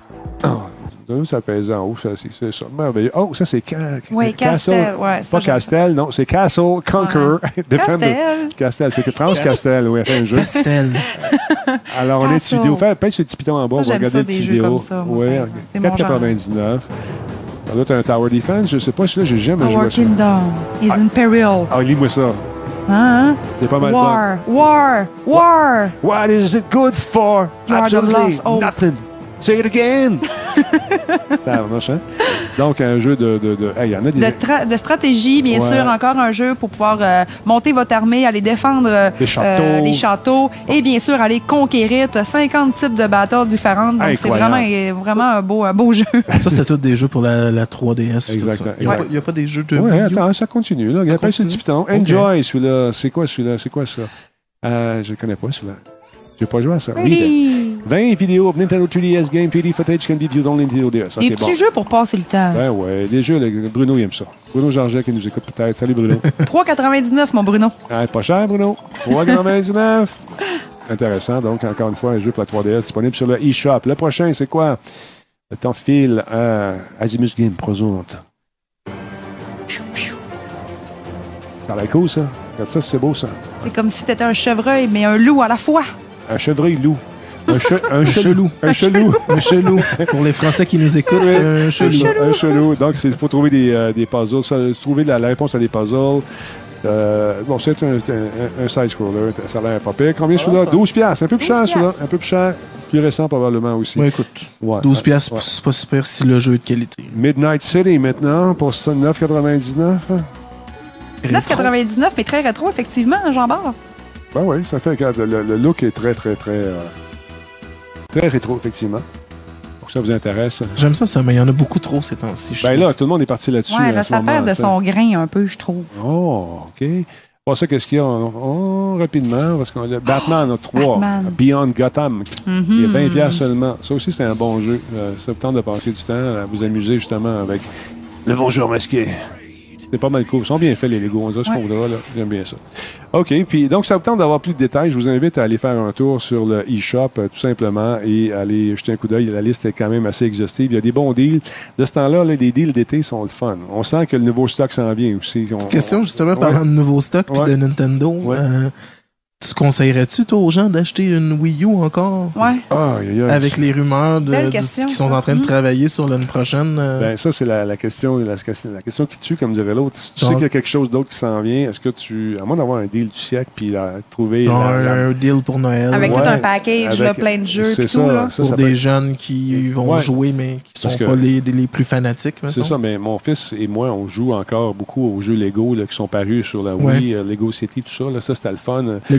Oh, ça pèse en haut, ça, c'est ça. Merveilleux. Oh, ça, c'est Castel. Ouais, pas Castel, non, c'est Castle Conqueror. Castel. Castel, c'est France Castel, oui, elle fait un jeu. Castel. Alors, on est sur vidéo. Pèse ce petit piton en bas, on va regarder le petit vidéo. Oui, 4,99. Là, tu as un Tower Defense, je sais pas, celui-là, j'ai jamais joué à ça. Our Kingdom is in peril. Ah, lis-moi ça. Hein? C'est pas mal War. What is it good for? Absolutely nothing. Say it again! Donc, un jeu il y en a des... de stratégie, bien sûr. Encore un jeu pour pouvoir monter votre armée, aller défendre les châteaux et bien sûr aller conquérir. Tu as 50 types de battles différentes. Donc, c'est vraiment un beau jeu. Ça, c'était tous des jeux pour la 3DS. Exactement. Il n'y a pas des jeux de... Oui, attends, ça continue. Là. Regarde, ce petit piton. Enjoy, celui-là. C'est quoi, celui-là? C'est quoi, ça? Je ne connais pas, celui-là. Je n'ai pas joué à ça. Oui. 20 vidéos of Nintendo 3DS game, 3D footage can be viewed only in 3DS. Des petits jeux pour passer le temps. Ben ouais, des jeux, Bruno il aime ça. Bruno Georget qui nous écoute peut-être. Salut Bruno. 3,99 mon Bruno. Pas cher Bruno. 3,99. Intéressant, donc encore une fois, un jeu pour la 3DS disponible sur le eShop. Le prochain, c'est quoi? Le temps file. Azimuth Game présente. Ça a l'air cool ça. Regarde ça, c'est beau ça. C'est comme si t'étais un chevreuil, mais un loup à la fois. Un chevreuil-loup. Un chelou. Un chelou. Un chelou. Pour les Français qui nous écoutent, un chelou. Un chelou. Donc, il faut trouver des puzzles. Trouver la réponse à des puzzles. Bon, c'est un side-scroller. Ça a l'air pas pire. Combien celui-là? 12$. Un peu plus cher, celui-là. Un peu plus cher. Plus récent, probablement aussi. Oui, écoute. 12$, c'est pas super si le jeu est de qualité. Midnight City, maintenant, pour 9,99$. 9,99$, mais très rétro, effectivement, Jean-Bart. Ben oui, ça fait... Le look est très rétro, effectivement. Donc, ça vous intéresse. J'aime ça, mais il y en a beaucoup trop ces temps-ci. Ben là, tout le monde est parti là-dessus. Ouais, là, ça perd de son grain un peu, je trouve. Oh, OK. Bon, ça, qu'est-ce qu'il y a? Rapidement, parce que Batman a 3. Beyond Gotham. Il y a 20$ seulement. Ça aussi, c'est un bon jeu. Ça vous tente de passer du temps à vous amuser, justement, avec le Vengeur masqué. C'est pas mal cool. Ils sont bien faits, les Lego. On dirait ce qu'on voudra, là. J'aime bien ça. OK. Puis, donc, ça vous tente d'avoir plus de détails. Je vous invite à aller faire un tour sur le eShop, tout simplement, et aller jeter un coup d'œil. La liste est quand même assez exhaustive. Il y a des bons deals. De ce temps-là, les deals d'été sont le fun. On sent que le nouveau stock s'en vient aussi. Question, justement, parlant de nouveau stock puis de Nintendo. Tu conseillerais-tu, toi, aux gens d'acheter une Wii U encore? Ouais. Avec les rumeurs qui sont en train de travailler sur l'année prochaine? Ben, ça, c'est la question qui tue, comme dirait l'autre. Si tu sais qu'il y a quelque chose d'autre qui s'en vient, est-ce que à moins d'avoir un deal du siècle, puis trouver... un deal pour Noël. Avec tout un package, plein de jeux, puis tout, là. Pour des jeunes qui vont jouer, mais qui ne sont pas les plus fanatiques, c'est ça, mais mon fils et moi, on joue encore beaucoup aux jeux Lego qui sont parus sur la Wii, Lego City, tout ça. Là, ça, c'était le fun. Lego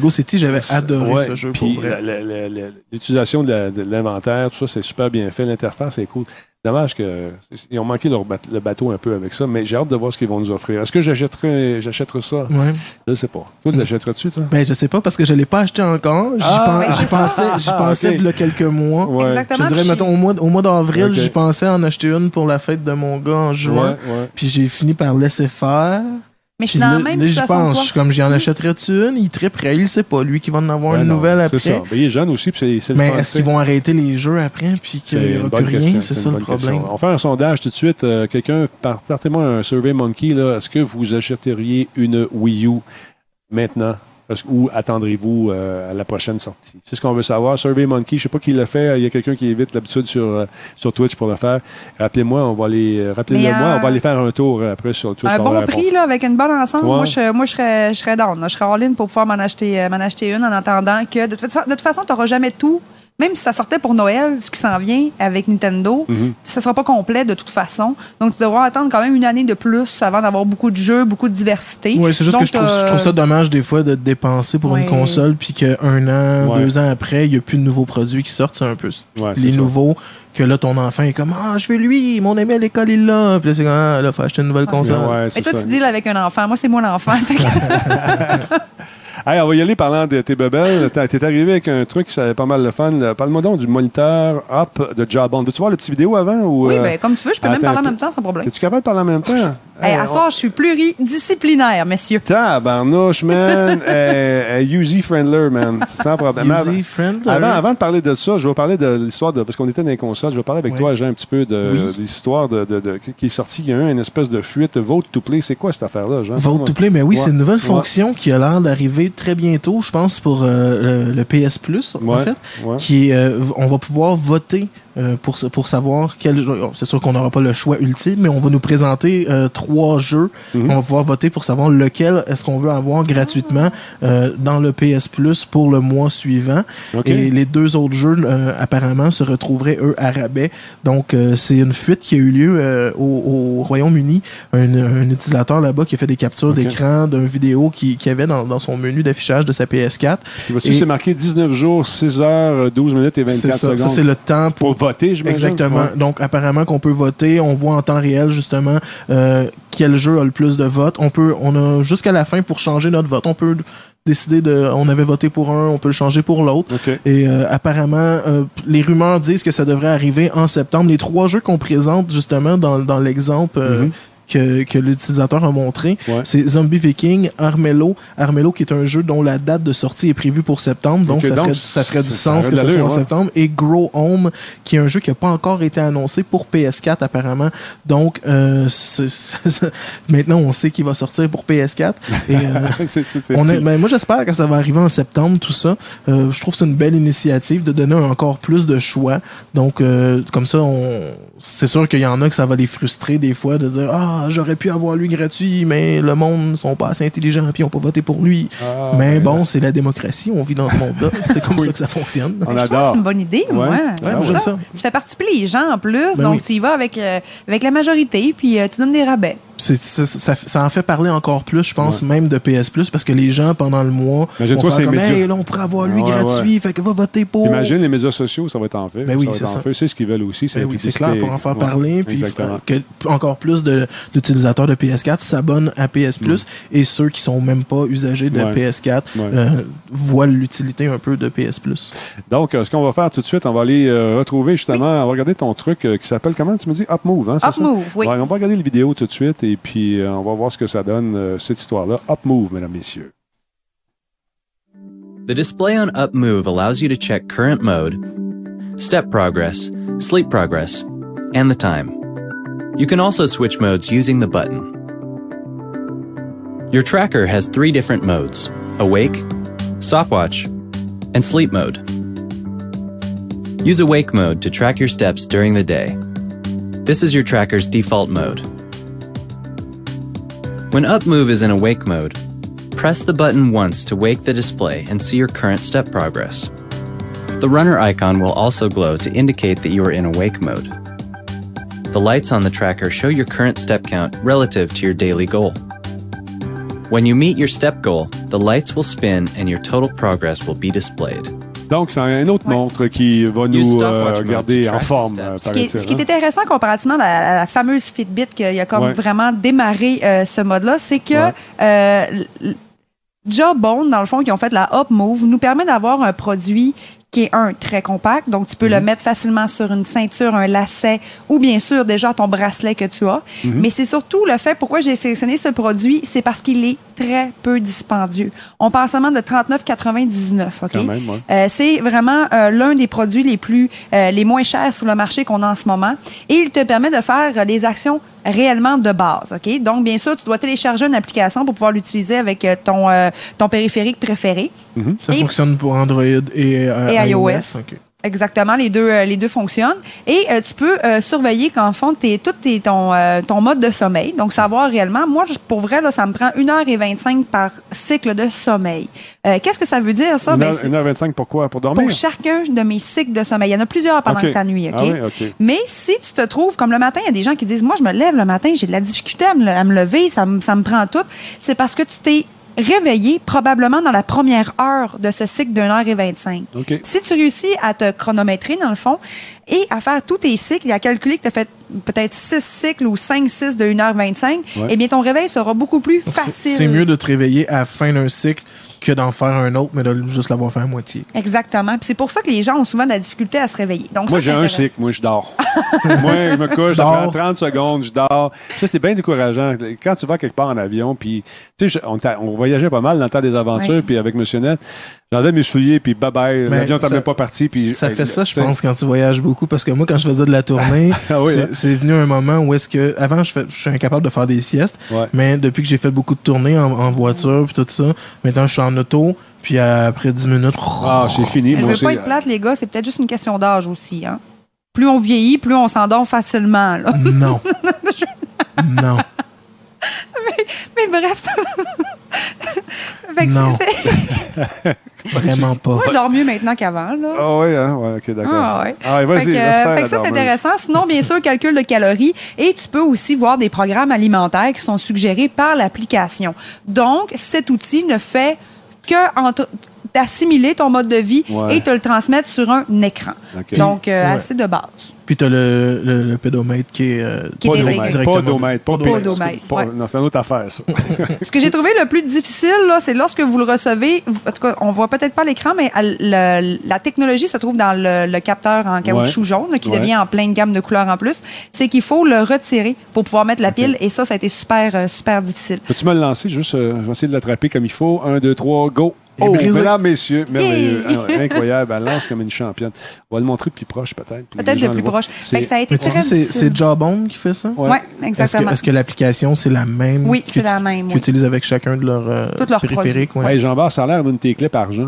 Lego City, j'avais adoré ce jeu. Puis pour vrai. l'utilisation de l'inventaire, tout ça, c'est super bien fait. L'interface est cool. Dommage qu'ils ont manqué le bateau un peu avec ça, mais j'ai hâte de voir ce qu'ils vont nous offrir. Est-ce que j'achèterais ça? Ouais. Je ne sais pas. Toi, tu l'achèterais-tu, toi? Ben, je sais pas parce que je l'ai pas acheté encore. J'y pensais il y a quelques mois. Ouais. Exactement. Je dirais, mettons, au mois d'avril, Okay. j'y pensais en acheter une pour la fête de mon gars en juin. Ouais. Puis j'ai fini par laisser faire. Mais je suis Puis dans là, la même là, j'y situation que pense. toi. Comme j'en achèterais-tu une, il triperait. Il sait pas, lui, qui va en avoir Ben une non, nouvelle après. C'est ça. Ben, il est jeune aussi, puis c'est le Mais fun. est-ce qu'ils vont arrêter les jeux après, puis qu'il n'y aura plus rien? C'est ça le problème. On va faire un sondage tout de suite. Quelqu'un, partez-moi un Survey Monkey. Là. Est-ce que vous achèteriez une Wii U maintenant? Ou attendrez-vous à la prochaine sortie? C'est ce qu'on veut savoir. Survey Monkey, je ne sais pas qui l'a fait. Il y a quelqu'un qui évite l'habitude sur Twitch pour le faire. Rappelez-moi, on va aller faire un tour après sur Twitch. Un bon prix, là, avec une bonne ensemble. Ouais. Moi, je serais down. Je serais all-in pour pouvoir m'en acheter une en attendant que, de toute façon, tu n'auras jamais tout. Même si ça sortait pour Noël, ce qui s'en vient avec Nintendo, ça ne sera pas complet de toute façon. Donc, tu devras attendre quand même une année de plus avant d'avoir beaucoup de jeux, beaucoup de diversité. Oui, c'est juste donc, que je trouve ça dommage des fois de dépenser pour une console puis qu'un an, 2 ans après, il n'y a plus de nouveaux produits qui sortent. C'est un peu les nouveaux que là, ton enfant est comme « Ah, je veux lui, mon ami à l'école, il l'a. » Puis là, c'est comme « Ah, là, faut acheter une nouvelle console. » Et toi, tu deals avec un enfant. Moi, c'est moi l'enfant. Hey, on va y aller parlant de tes bebelles. T'es arrivé avec un truc qui savait pas mal le fun. Parle-moi donc du moniteur Up de Jawbone. Veux-tu voir la petite vidéo avant? Ou, oui, comme tu veux, je peux même parler en même temps sans problème. Es-tu capable de parler en même temps? À soir, je suis pluridisciplinaire, messieurs. Tabarnouche, man. User-friendler, man. Sans problème. User-friendler? Avant de parler de ça, je vais parler de l'histoire de... Parce qu'on était dans les consoles, je vais parler avec toi, Jean, un petit peu de l'histoire qui est sortie. Il y a eu une espèce de fuite. Vote to Play, c'est quoi cette affaire-là, Jean? Vote to Play, mais oui, c'est une nouvelle fonction qui a l'air d'arriver très bientôt, je pense, pour le PS Plus, en fait, qui est, on va pouvoir voter pour savoir quel jeu. C'est sûr qu'on n'aura pas le choix ultime, mais on va nous présenter 3 jeux. On va pouvoir voter pour savoir lequel est-ce qu'on veut avoir gratuitement dans le PS Plus pour le mois suivant. Et les 2 autres jeux, apparemment, se retrouveraient, eux, à rabais. Donc, c'est une fuite qui a eu lieu au Royaume-Uni. Un utilisateur là-bas qui a fait des captures d'écran d'une vidéo qu'il avait dans son menu d'affichage de sa PS4. C'est marqué 19 jours, 6 heures, 12 minutes et 24 secondes. Ça, c'est le temps pour voter, je m'imagine. Exactement. Donc, apparemment qu'on peut voter. On voit en temps réel, justement, quel jeu a le plus de votes. On a jusqu'à la fin pour changer notre vote. On peut décider on avait voté pour un, on peut le changer pour l'autre. Et apparemment, les rumeurs disent que ça devrait arriver en septembre. Les 3 jeux qu'on présente, justement, dans l'exemple que l'utilisateur a montré, c'est Zombie Viking, Armello qui est un jeu dont la date de sortie est prévue pour septembre, donc ça ferait du sens que ça soit en septembre, et Grow Home, qui est un jeu qui n'a pas encore été annoncé pour PS4 apparemment, donc maintenant on sait qu'il va sortir pour PS4, et moi j'espère que ça va arriver en septembre, tout ça. Je trouve que c'est une belle initiative de donner encore plus de choix, donc comme ça, c'est sûr qu'il y en a que ça va les frustrer des fois de dire « Ah, j'aurais pu avoir lui gratuit, mais le monde ne sont pas assez intelligents et ils n'ont pas voté pour lui. » Mais bon, c'est la démocratie, on vit dans ce monde-là. C'est comme ça que ça fonctionne. Je trouve que c'est une bonne idée, moi. J'aime ça. Tu fais participer les gens en plus, donc tu y vas avec la majorité, puis tu donnes des rabais. Ça en fait parler encore plus, je pense, même de PS Plus, parce que les gens, pendant le mois, vont faire comme « Hey, là, on pourrait avoir lui gratuit, fait que va voter pour. » Imagine les médias sociaux, ça va être en fait. Ben oui, c'est ça. C'est ce qu'ils veulent aussi. Ben oui, c'est clair, pour en faire parler, puis que encore plus d'utilisateurs de PS4 s'abonnent à PS Plus, et ceux qui sont même pas usagers de PS4 voient l'utilité un peu de PS Plus. Donc, ce qu'on va faire tout de suite, on va aller retrouver justement, on va regarder ton truc qui s'appelle, comment tu me dis? Upmove, hein? Upmove, oui. On va regarder les vidéos tout de suite, et puis on va voir ce que ça donne, cette histoire-là. Upmove, mesdames, messieurs. The display on Upmove allows you to check current mode, step progress, sleep progress, and the time. You can also switch modes using the button. Your tracker has 3 different modes: Awake, Stopwatch, and Sleep mode. Use Awake mode to track your steps during the day. This is your tracker's default mode. When Upmove is in Awake mode, press the button once to wake the display and see your current step progress. The runner icon will also glow to indicate that you are in Awake mode. The lights on the tracker show your current step count relative to your daily goal. When you meet your step goal, the lights will spin and your total progress will be displayed. Donc, c'est une autre montre qui va nous garder en forme. Ce qui est intéressant comparativement à la fameuse Fitbit qui a comme vraiment démarré ce mode-là, c'est que Jawbone, dans le fond, qui ont fait la Up Move, nous permet d'avoir un produit qui est très compact, donc tu peux le mettre facilement sur une ceinture, un lacet ou bien sûr déjà ton bracelet que tu as. Mais c'est surtout le fait pourquoi j'ai sélectionné ce produit, c'est parce qu'il est très peu dispendieux. On parle seulement de 39,99, OK? Quand même, c'est vraiment l'un des produits les moins chers sur le marché qu'on a en ce moment et il te permet de faire les actions réellement de base, OK? Donc, bien sûr, tu dois télécharger une application pour pouvoir l'utiliser avec ton périphérique préféré. Ça fonctionne pour Android et iOS. Okay. Exactement, les deux fonctionnent. Et tu peux surveiller qu'en fond, ton mode de sommeil. Donc, savoir réellement, moi, pour vrai, là, ça me prend 1h25 par cycle de sommeil. Qu'est-ce que ça veut dire, ça? 1h25 pourquoi? Pour dormir? Pour chacun de mes cycles de sommeil. Il y en a plusieurs pendant que tu as nuit, OK? Ah oui, OK. Mais si tu te trouves, comme le matin, il y a des gens qui disent, moi, je me lève le matin, j'ai de la difficulté à me lever, ça me prend tout. C'est parce que tu t'es réveillé probablement dans la première heure de ce cycle d'1h25. Okay. Si tu réussis à te chronométrer, dans le fond, et à faire tous tes cycles et à calculer que tu as fait peut-être 6 cycles ou 5-6 de 1h25, eh bien, ton réveil sera beaucoup plus facile. C'est mieux de te réveiller à la fin d'un cycle que d'en faire un autre, mais de juste l'avoir fait à moitié. Exactement. Puis c'est pour ça que les gens ont souvent de la difficulté à se réveiller. Donc, moi, j'ai un cycle. Moi, je dors. Moi, je me couche, je prends 30 secondes, je dors. Ça, c'est bien décourageant. Quand tu vas quelque part en avion, puis tu sais, on voyageait pas mal dans le temps des aventures, puis avec M. Net, j'enlevais mes souliers, puis bye-bye, l'avion n'était même pas parti. Puis, ça fait ça, je pense, quand tu voyages beaucoup, parce que moi, quand je faisais de la tournée, c'est venu un moment où est-ce que... Avant, je suis incapable de faire des siestes, mais depuis que j'ai fait beaucoup de tournées en voiture, puis tout ça, maintenant, je suis en auto, puis après 10 minutes... c'est fini. Je veux pas être plate, les gars, c'est peut-être juste une question d'âge aussi, hein? Plus on vieillit, plus on s'endort facilement, là. Non. Non. Mais bref. Non. Vraiment pas. Moi, je dors mieux maintenant qu'avant. Là. Ah oui, hein? Ouais, OK, d'accord. Ah ouais. Ah, vas-y, fait que ça, c'est intéressant. Sinon, bien sûr, calcul de calories. Et tu peux aussi voir des programmes alimentaires qui sont suggérés par l'application. Donc, cet outil ne fait que d'assimiler ton mode de vie et te le transmettre sur un écran. Okay. Donc, assez de base. Puis tu as le pédomètre qui est directement. Podomètre. Non, c'est une autre affaire, ça. Ce que j'ai trouvé le plus difficile, là, c'est lorsque vous le recevez. En tout cas, on voit peut-être pas l'écran, mais la technologie se trouve dans le capteur en caoutchouc jaune, qui devient en pleine gamme de couleurs en plus. C'est qu'il faut le retirer pour pouvoir mettre la pile. Et ça a été super, super difficile. Peux-tu me le lancer? Juste, je vais essayer de l'attraper comme il faut. 1, 2, 3, go! Oh, mesdames, messieurs, merveilleux. Incroyable, elle lance comme une championne. On va le montrer de plus proche, peut-être. Peut-être de plus proche. Fait que ça a été très difficile. C'est Jawbone qui fait ça? Oui, exactement. Est-ce que l'application, c'est la même? Oui, c'est la même. Qu'ils utilisent avec chacun de leurs périphériques? Oui, Jean-Bart, ça a l'air d'une de tes clips argent.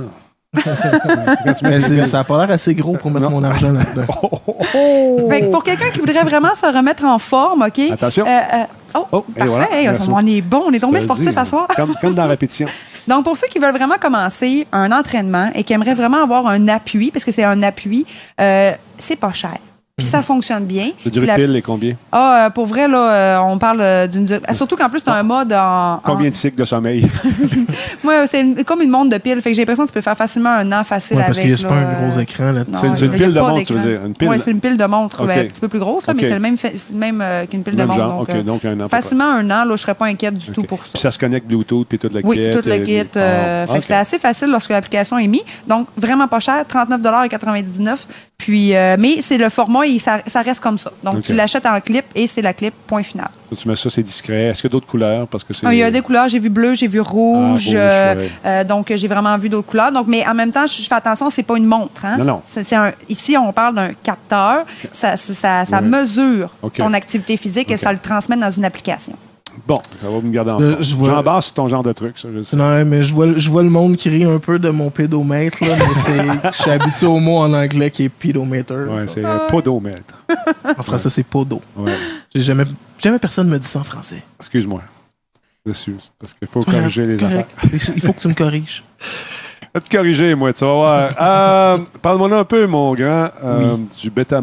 Ça n'a pas l'air assez gros pour mettre mon argent là-dedans. Fait que pour quelqu'un qui voudrait vraiment se remettre en forme, OK? Attention. Parfait. Voilà. On est bon. On est tombé sportif à soir. Comme dans la répétition. Donc, pour ceux qui veulent vraiment commencer un entraînement et qui aimeraient vraiment avoir un appui, parce que c'est un appui, c'est pas cher. Puis ça fonctionne bien. Le durée de pile est combien? Pour vrai, là, on parle d'une durée... Surtout qu'en plus, tu as un mode Combien de cycles de sommeil? Moi, c'est comme une montre de pile. Fait que j'ai l'impression que tu peux faire facilement un an facile avec. Parce qu'il n'y a pas un gros écran là-dessus. C'est une pile de montre, tu veux dire? Oui, c'est une pile de montre. Un petit peu plus grosse, là, mais c'est le même qu'une pile de montre. Genre. Donc un an. Facilement un an, là, je ne serais pas inquiète du tout pour ça. Puis ça se connecte Bluetooth puis toute la kit. Oui, toute la kit. Fait que c'est assez facile lorsque l'application est mise. Donc, vraiment pas cher, 39,99 $. Puis, mais c'est le format et ça reste comme ça. Donc, tu l'achètes en clip et c'est la clip, point final. Tu mets ça, c'est discret. Est-ce qu'il y a d'autres couleurs? Parce que il y a des couleurs. J'ai vu bleu, j'ai vu rouge. Donc, j'ai vraiment vu d'autres couleurs. Donc, mais en même temps, je fais attention, c'est pas une montre. Hein? Non. Ici, on parle d'un capteur. Ça mesure ton activité physique et ça le transmet dans une application. Bon, ça va me garder en forme. J'embarque sur ton genre de truc, ça, je sais. Non, mais je vois le monde qui rit un peu de mon pédomètre, là, mais je suis habitué au mot en anglais qui est pedometer. Oui, c'est podomètre. En français, c'est podo. Ouais. Jamais personne me dit ça en français. Excuse-moi. Dessus, parce qu'il faut corriger les affaires. Il faut que tu me corriges. Je vais te corriger, moi, tu vas voir. Parle-moi un peu, mon grand, du bêta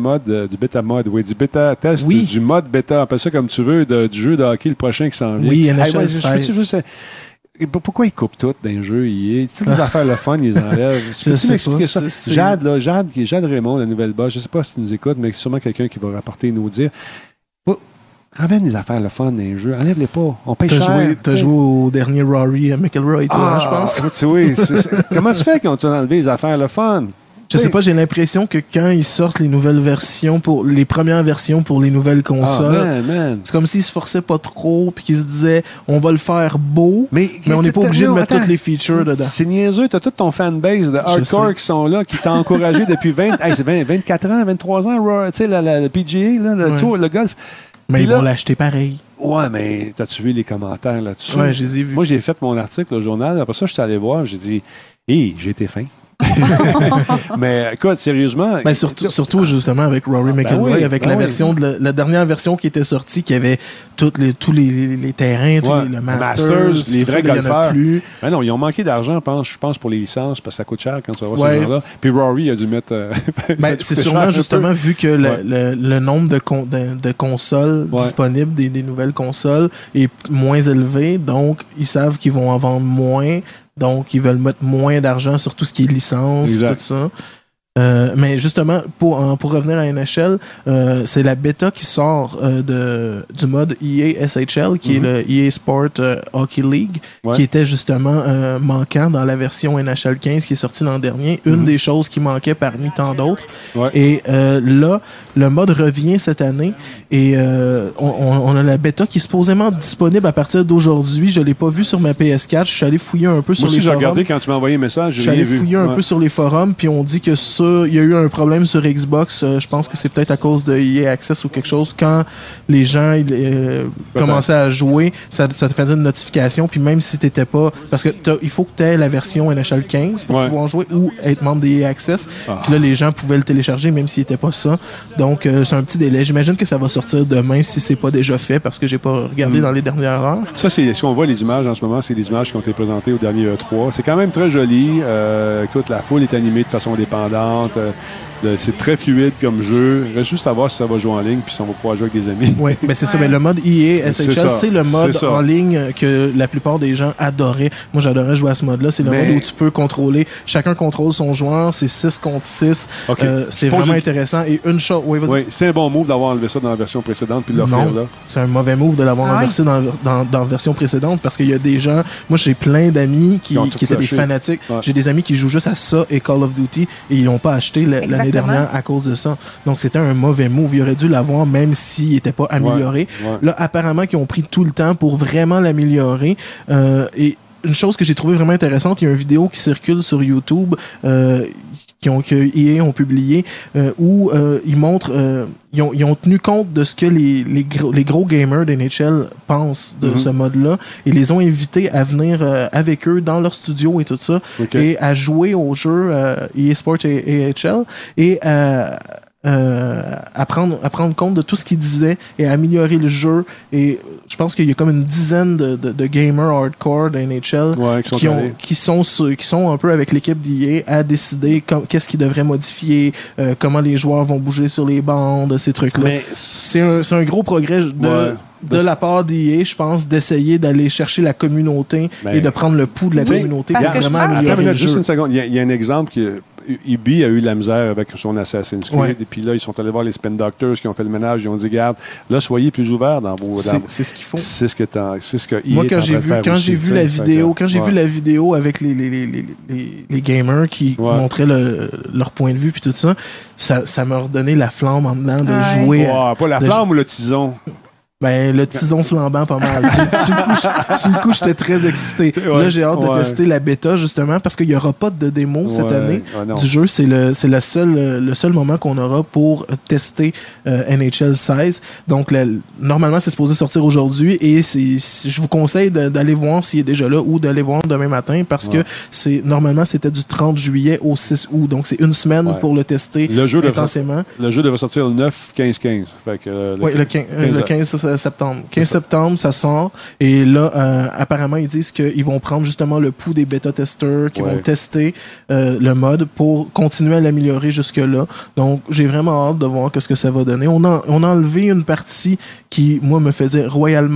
test, du mode bêta, appelle ça comme tu veux, du jeu de hockey le prochain qui s'en vient. Oui, NHL 16. Pourquoi ils coupent tout dans les jeux? Toutes les affaires le fun, ils enlèvent. Peux-tu m'expliquer ça? Jade Raymond, la nouvelle boss, je ne sais pas si tu nous écoutes, mais c'est sûrement quelqu'un qui va rapporter et nous dire. Ramène les affaires le fun dans les jeux. Enlève-les pas. On paye cher. T'as joué au dernier Rory à McIlroy, toi, je pense. Oui. Comment ça fait qu'on t'a enlevé les affaires le fun? Je sais pas, j'ai l'impression que quand ils sortent les nouvelles versions les premières versions pour les nouvelles consoles, c'est comme s'ils se forçaient pas trop puis qu'ils se disaient on va le faire beau, mais on n'est pas obligé de mettre toutes les features dedans. C'est niaiseux, t'as tout ton fanbase de hardcore qui sont là, qui t'ont encouragé depuis 24 ans, 23 ans, tu sais, le PGA, là, le tour, le golf. Mais ils vont l'acheter pareil. Ouais, mais t'as-tu vu les commentaires là-dessus? Ouais, je les ai vus. Moi, j'ai fait mon article au journal. Après ça, je suis allé voir. J'ai dit, j'ai été fin. Mais écoute, sérieusement. Ben, surtout justement avec Rory McIlroy, avec la version la dernière version qui était sortie, qui avait tous les terrains, le Masters, les vrais golfeurs. Ben non, ils ont manqué d'argent, je pense, pour les licences, parce que ça coûte cher quand tu vas voir ces gens-là. Puis Rory a dû mettre. C'est sûrement justement vu que le nombre de consoles disponibles, des nouvelles consoles, est moins élevé, donc ils savent qu'ils vont en vendre moins. Donc, ils veulent mettre moins d'argent sur tout ce qui est licence et tout ça. Mais justement, pour revenir à NHL, c'est la bêta qui sort du mode EA SHL, qui est le EA Sport Hockey League, qui était justement manquant dans la version NHL 15 qui est sortie l'an dernier. Une des choses qui manquait parmi tant d'autres. Et là, le mode revient cette année et on a la bêta qui est supposément disponible à partir d'aujourd'hui. Je l'ai pas vu sur ma PS4. Je suis allé fouiller un peu sur les forums. Moi aussi, j'ai regardé quand tu m'as envoyé un message. Je suis allé fouiller un peu sur les forums, puis on dit que il y a eu un problème sur Xbox. Je pense que c'est peut-être à cause de EA Access ou quelque chose. Quand les gens commençaient à jouer, ça te faisait une notification. Puis même si t'étais pas... Parce que il faut que tu aies la version NHL 15 pour pouvoir jouer ou être membre de EA Access. Puis là, les gens pouvaient le télécharger même s'il n'était pas ça. Donc, c'est un petit délai. J'imagine que ça va sortir demain si c'est pas déjà fait parce que j'ai pas regardé dans les dernières heures. Ça, c'est ce qu'on voit les images en ce moment. C'est les images qui ont été présentées au dernier E3. C'est quand même très joli. Écoute, la foule est animée de façon indépendante. C'est très fluide comme jeu. Il reste juste à voir si ça va jouer en ligne puis si on va pouvoir jouer avec des amis. Oui, ben c'est ça. Ben, le mode EA SHL, c'est le mode en ligne que la plupart des gens adoraient. Moi, j'adorais jouer à ce mode-là. C'est le mode où tu peux contrôler. Chacun contrôle son joueur. C'est 6 contre 6. C'est vraiment intéressant. Et une chose... Oui, c'est un bon move d'avoir enlevé ça dans la version précédente puis de l'offrir là. C'est un mauvais move de l'avoir renversé dans la version précédente parce qu'il y a des gens... Moi, j'ai plein d'amis qui étaient des fanatiques. J'ai des amis qui jouent juste à ça et Call of Duty et ils l'ont pas acheté l'année dernière à cause de ça. Donc, c'était un mauvais move. Il aurait dû l'avoir même s'il n'était pas amélioré. Là, apparemment, qu'ils ont pris tout le temps pour vraiment l'améliorer. Et une chose que j'ai trouvé vraiment intéressante, il y a une vidéo qui circule sur YouTube que EA ont publié où ils montrent ils ont tenu compte de ce que les gros gamers d'NHL pensent de ce mode-là et les ont invités à venir avec eux dans leur studio et tout ça et à jouer au jeu EA Sports et AHL et à prendre compte de tout ce qu'ils disaient et à améliorer le jeu. Et je pense qu'il y a comme une dizaine de gamers hardcore de NHL qui sont un peu avec l'équipe d'EA à décider qu'est-ce qu'ils devraient modifier, comment les joueurs vont bouger sur les bandes, ces trucs-là. C'est un gros progrès de la part d'EA, je pense, d'essayer d'aller chercher la communauté et de prendre le pouls de la communauté pour vraiment améliorer le jeu. Juste une seconde, il y a un exemple qui... EB a eu de la misère avec son Assassin's Creed. Et puis là, ils sont allés voir les Spin Doctors qui ont fait le ménage. Ils ont dit, regarde, là, soyez plus ouverts dans vos... C'est ce qu'ils font. C'est ce que EA Moi, quand j'ai vu la vidéo avec les gamers qui montraient leur point de vue puis tout ça, ça m'a redonné la flamme en dedans de jouer. Pas la flamme ou le tison? Ben, le tison flambant, pas mal. Sur le coup, j'étais très excité. Là, j'ai hâte de tester la bêta, justement, parce qu'il n'y aura pas de démo cette année du jeu. C'est le seul moment qu'on aura pour tester NHL 16. Donc, normalement, c'est supposé sortir aujourd'hui et je vous conseille d'aller voir s'il est déjà là ou d'aller voir demain matin parce que normalement, c'était du 30 juillet au 6 août. Donc, c'est une semaine pour le tester intensément. Le jeu devrait sortir le 9-15-15. Le 15 septembre. 15 septembre, ça sort. Et là, apparemment, ils disent qu'ils vont prendre justement le pouls des bêta-testeurs, qui vont tester le mode pour continuer à l'améliorer jusque-là. Donc, j'ai vraiment hâte de voir ce que ça va donner. On a enlevé une partie qui, moi, me faisait royalement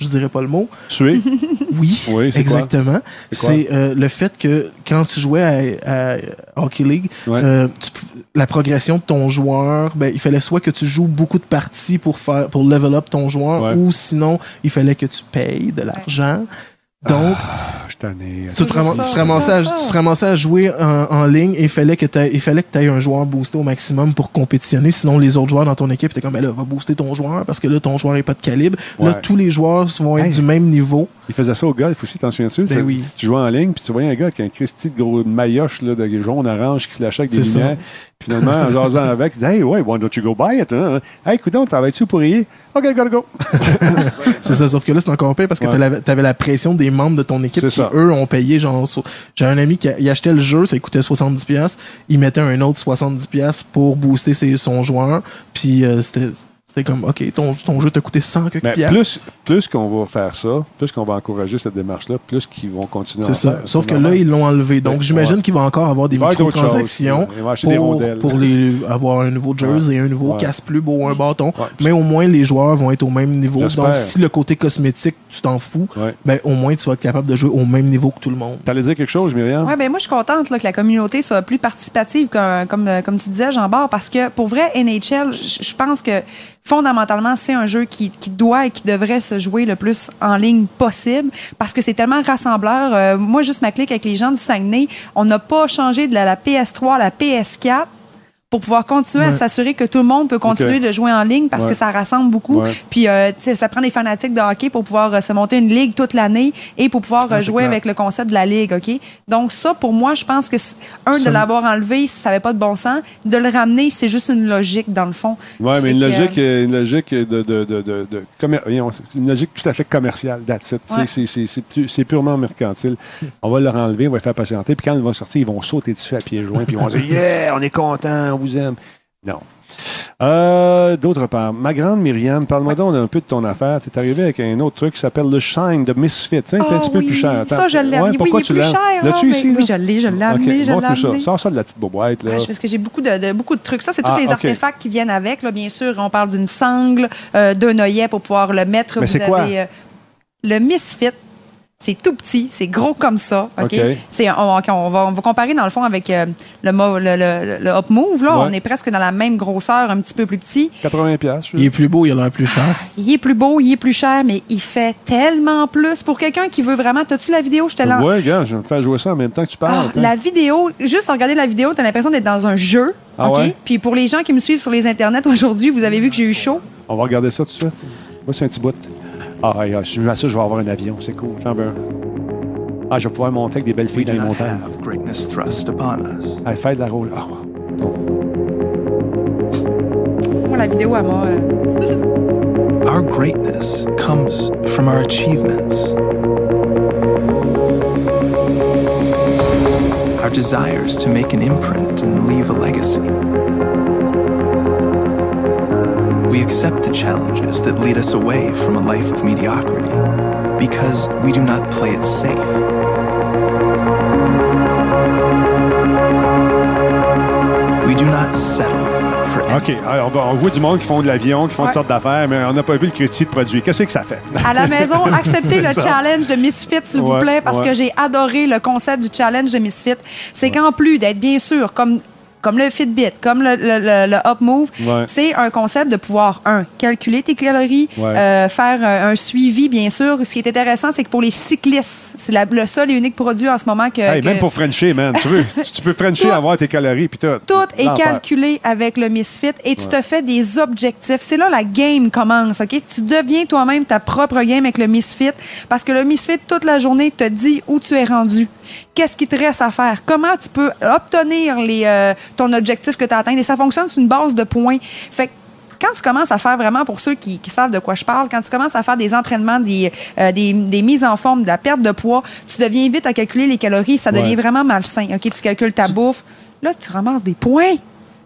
je dirais pas le mot. Suer? Oui, exactement. C'est le fait que quand tu jouais à Hockey League, la progression de ton joueur, il fallait soit que tu joues beaucoup de parties pour level up ton joueur, ou sinon, il fallait que tu payes de l'argent. Donc, tu te ramassais à jouer en ligne et il fallait que tu aies un joueur boosté au maximum pour compétitionner. Sinon, les autres joueurs dans ton équipe étaient comme, là, va booster ton joueur parce que là, ton joueur n'est pas de calibre. Là, tous les joueurs vont être du même niveau. Il faisait ça au golf aussi, t'en souviens-tu? Oui. Tu jouais en ligne, puis tu voyais un gars avec un Christy de gros maillotche là, de jaune-orange qui flashait avec des lumières. Finalement, en jasant avec, il disait, hey, why don't you go buy it? Hein? Hey, écoute, travailles-tu pour y? OK, gotta go. C'est ça, sauf que là, c'est encore pire parce que t'avais la pression des membres de ton équipe qui, eux, ont payé genre... J'ai un ami qui achetait le jeu, ça coûtait 70$. Il mettait un autre 70$ pour booster son joueur. Puis c'était comme, OK, ton jeu t'a coûté 100 quelques piastres. Plus qu'on va faire ça, plus qu'on va encourager cette démarche-là, plus qu'ils vont continuer à faire. Sauf que là, ils l'ont enlevé. Donc, j'imagine qu'il va encore avoir des microtransactions pour avoir un nouveau jersey, un nouveau casse-plus beau, un bâton. Mais au moins, les joueurs vont être au même niveau. J'espère. Donc, si le côté cosmétique, tu t'en fous, au moins, tu vas être capable de jouer au même niveau que tout le monde. T'allais dire quelque chose, Myriam? Oui, moi, je suis contente que la communauté soit plus participative, comme tu disais, Jean-Bart, parce que pour vrai, NHL, je pense que fondamentalement, c'est un jeu qui doit et qui devrait se jouer le plus en ligne possible parce que c'est tellement rassembleur. Moi, juste ma clique avec les gens du Saguenay, on n'a pas changé de la PS3 à la PS4 pour pouvoir continuer à s'assurer que tout le monde peut continuer de jouer en ligne parce que ça rassemble beaucoup. Puis, ça prend des fanatiques de hockey pour pouvoir se monter une ligue toute l'année et pour pouvoir jouer avec le concept de la ligue, OK? Donc, ça, pour moi, je pense que, de l'avoir enlevé, ça n'avait pas de bon sens. De le ramener, c'est juste une logique, dans le fond. Oui, mais une logique une logique tout à fait commerciale, that's it. C'est purement mercantile. On va leur enlever, on va les faire patienter, puis quand ils vont sortir, ils vont sauter dessus à pieds joints, puis ils vont dire « Yeah, on est content, vous aime. » Non. D'autre part, ma grande Myriam, parle-moi donc un peu de ton affaire. Tu es arrivé avec un autre truc qui s'appelle le Shine de Misfit. C'est un petit peu plus cher. Ça, je l'ai amené. Pourquoi tu l'as? L'as-tu ici? Oui, je l'ai amené. Montre-nous ça. Sors ça de la petite boîte. Parce que j'ai beaucoup de trucs. Ça, c'est tous les artefacts qui viennent avec. Là, bien sûr, on parle d'une sangle, d'un œillet pour pouvoir le mettre. Mais c'est quoi? Le Misfit. C'est tout petit, c'est gros comme ça. Okay? On va comparer dans le fond avec le Up Move. Là, on est presque dans la même grosseur, un petit peu plus petit. 80$. Il est plus beau, il a l'air plus cher. Il est plus beau, il est plus cher, mais il fait tellement plus. Pour quelqu'un qui veut vraiment... T'as-tu la vidéo? Je te l'en... Oui, gars, je vais te faire jouer ça en même temps que tu parles. La vidéo, juste en regarder la vidéo, t'as l'impression d'être dans un jeu. Puis pour les gens qui me suivent sur les internets aujourd'hui, vous avez vu que j'ai eu chaud. On va regarder ça tout de suite. Moi, c'est un petit bout. Je m'assure que je vais avoir un avion. C'est cool. J'en veux un. Je vais pouvoir monter avec des belles filles dans les montagnes. Faire de la roule. Moi, la vidéo, elle m'a... Our greatness comes from our achievements. Our desires to make an imprint and leave a legacy. We accept the challenges that lead us away from a life of mediocrity because we do not play it safe. We do not settle for anything. OK, on voit du monde qui font de l'avion, qui font toutes sortes d'affaires, mais on n'a pas vu le Christy de produit. Qu'est-ce que ça fait? À la maison, acceptez le challenge de Misfit, s'il vous plaît, parce que j'ai adoré le concept du challenge de Misfit. C'est qu'en plus d'être, bien sûr, comme le Fitbit, comme le Up Move, c'est un concept de pouvoir, calculer tes calories, faire un suivi, bien sûr. Ce qui est intéressant, c'est que pour les cyclistes, c'est le seul et unique produit en ce moment que... Même pour Frencher, man. Tu peux Frencher, avoir tes calories, puis tout. Tout est calculé avec le Misfit et tu te fais des objectifs. C'est là la game commence, OK? Tu deviens toi-même ta propre game avec le Misfit parce que le Misfit, toute la journée, te dit où tu es rendu. Qu'est-ce qui te reste à faire? Comment tu peux obtenir ton objectif que tu as atteint? Et ça fonctionne sur une base de points. Fait que quand tu commences à faire vraiment, pour ceux qui savent de quoi je parle, quand tu commences à faire des entraînements, des mises en forme, de la perte de poids, tu deviens vite à calculer les calories. Ça devient vraiment malsain. OK? Tu calcules ta bouffe. Là, tu ramasses des points.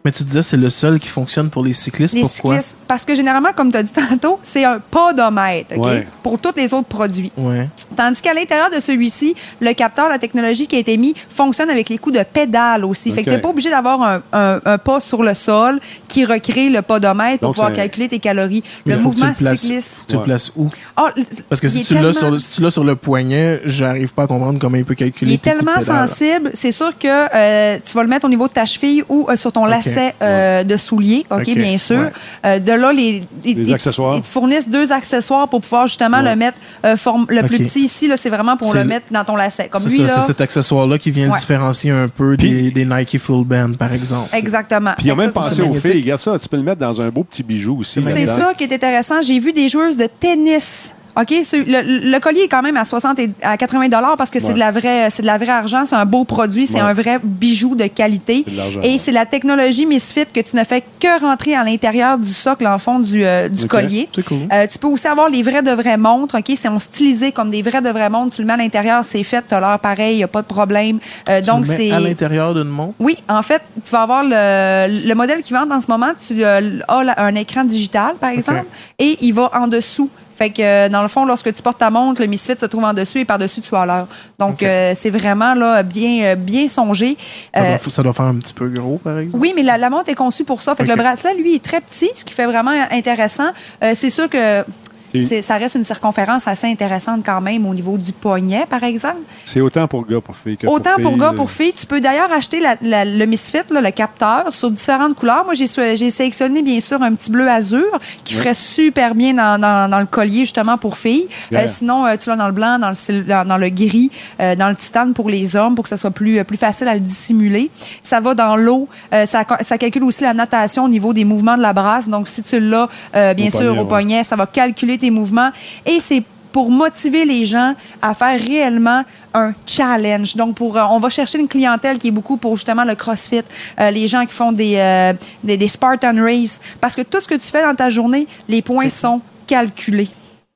Mais tu disais c'est le seul qui fonctionne pour les cyclistes. Pourquoi? Les cyclistes, parce que généralement, comme tu as dit tantôt, c'est un podomètre, pour tous les autres produits. Ouais. Tandis qu'à l'intérieur de celui-ci, le capteur, la technologie qui a été mis, fonctionne avec les coups de pédale aussi. Fait que tu n'es pas obligé d'avoir un pas sur le sol qui recrée le podomètre pour pouvoir calculer tes calories. Le mouvement cycliste. Tu le places où? Parce que si tu l'as sur le poignet, j'arrive pas à comprendre comment il peut calculer. Il est tellement sensible, c'est sûr que tu vas le mettre au niveau de ta cheville ou sur ton lacet de soulier, bien sûr. De là, les accessoires. Ils te fournissent 2 accessoires pour pouvoir justement le mettre. Le plus petit ici, là, c'est vraiment pour le mettre dans ton lacet. Comme lui, c'est cet accessoire-là qui vient différencier un peu des Nike Full Band, par exemple. Puis Exactement. il y a même pensé aux filles. Regarde ça, tu peux le mettre dans un beau petit bijou aussi. C'est ça qui est intéressant. J'ai vu des joueuses de tennis. OK, le collier est quand même à 60 et à 80 $ parce que c'est de la vraie argent, c'est un beau produit, c'est un vrai bijou de qualité. Et c'est la technologie Misfit que tu ne fais que rentrer à l'intérieur du socle en fond du collier. C'est cool. Tu peux aussi avoir les vrais de vraies montres, OK, c'est stylisé comme des vrais de vraies montres, tu le mets à l'intérieur, c'est fait, tu as l'heure pareil, il n'y a pas de problème. Donc le mets à l'intérieur d'une montre? Oui, en fait, tu vas avoir le modèle qui vend en ce moment, tu as un écran digital par exemple et il va en dessous. Fait que, dans le fond, lorsque tu portes ta montre, le Misfit se trouve en dessus et par-dessus, tu as l'heure. Donc, c'est vraiment là bien songé. Ça doit faire un petit peu gros, par exemple? Oui, mais la montre est conçue pour ça. Fait que le bracelet, lui, est très petit, ce qui fait vraiment intéressant. C'est sûr que ça reste une circonférence assez intéressante quand même au niveau du poignet, par exemple. C'est autant pour gars, pour filles que autant pour filles. Pour gars, pour filles. Tu peux d'ailleurs acheter le Misfit, le capteur, sur différentes couleurs. Moi, j'ai sélectionné, bien sûr, un petit bleu azur qui ferait super bien dans le collier, justement, pour filles. Sinon, tu l'as dans le blanc, dans le gris, dans le titane pour les hommes, pour que ça soit plus facile à le dissimuler. Ça va dans l'eau. Ça calcule aussi la natation au niveau des mouvements de la brasse. Donc, si tu l'as, bien sûr, au poignet, ça va calculer tes mouvements et c'est pour motiver les gens à faire réellement un challenge. Donc, on va chercher une clientèle qui est beaucoup pour justement le CrossFit, les gens qui font des Spartan Race, parce que tout ce que tu fais dans ta journée, les points sont calculés.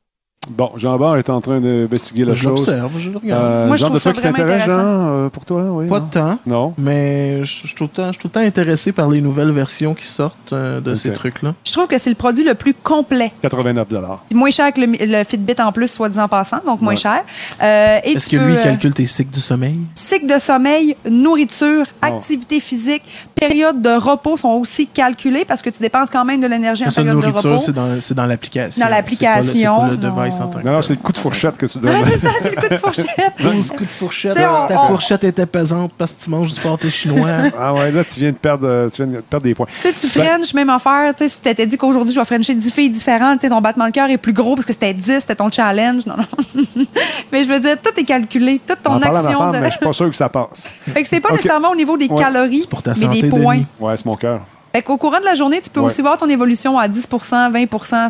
Bon, Jean-Bart est en train d'investiguer la chose. Je le regarde. Moi, je trouve ça vraiment intéressant. Pour toi, oui? Pas de temps. Non. Mais je suis tout le temps intéressé par les nouvelles versions qui sortent de ces trucs-là. Je trouve que c'est le produit le plus complet. 89 $. Moins cher que le Fitbit en plus, soit dit en passant, donc moins cher. Est-ce que lui, il calcule tes cycles du sommeil? Cycle de sommeil, nourriture, activité physique, période de repos sont aussi calculés parce que tu dépenses quand même de l'énergie en période de repos. C'est dans l'application. Dans l'application. C'est pas le device en tant que Non, c'est le coup de fourchette que tu donnes. C'est ça, c'est le coup de fourchette. 12 coups de fourchette. Ta fourchette était pesante parce que tu manges du pâté chinois. Ah ouais, là, tu viens de perdre des points. Tu frenches, même affaire. Si tu t'étais dit qu'aujourd'hui, je vais frencher 10 filles différentes, ton battement de cœur est plus gros parce que c'était 10, c'était ton challenge. Non. Mais je veux dire, tout est calculé, toute ton action. Mais je suis pas sûr que ça passe. Fait que c'est pas nécessairement au niveau des calories, mais des points. Ouais, c'est mon cœur. Fait qu'au courant de la journée, tu peux aussi voir ton évolution à 10 20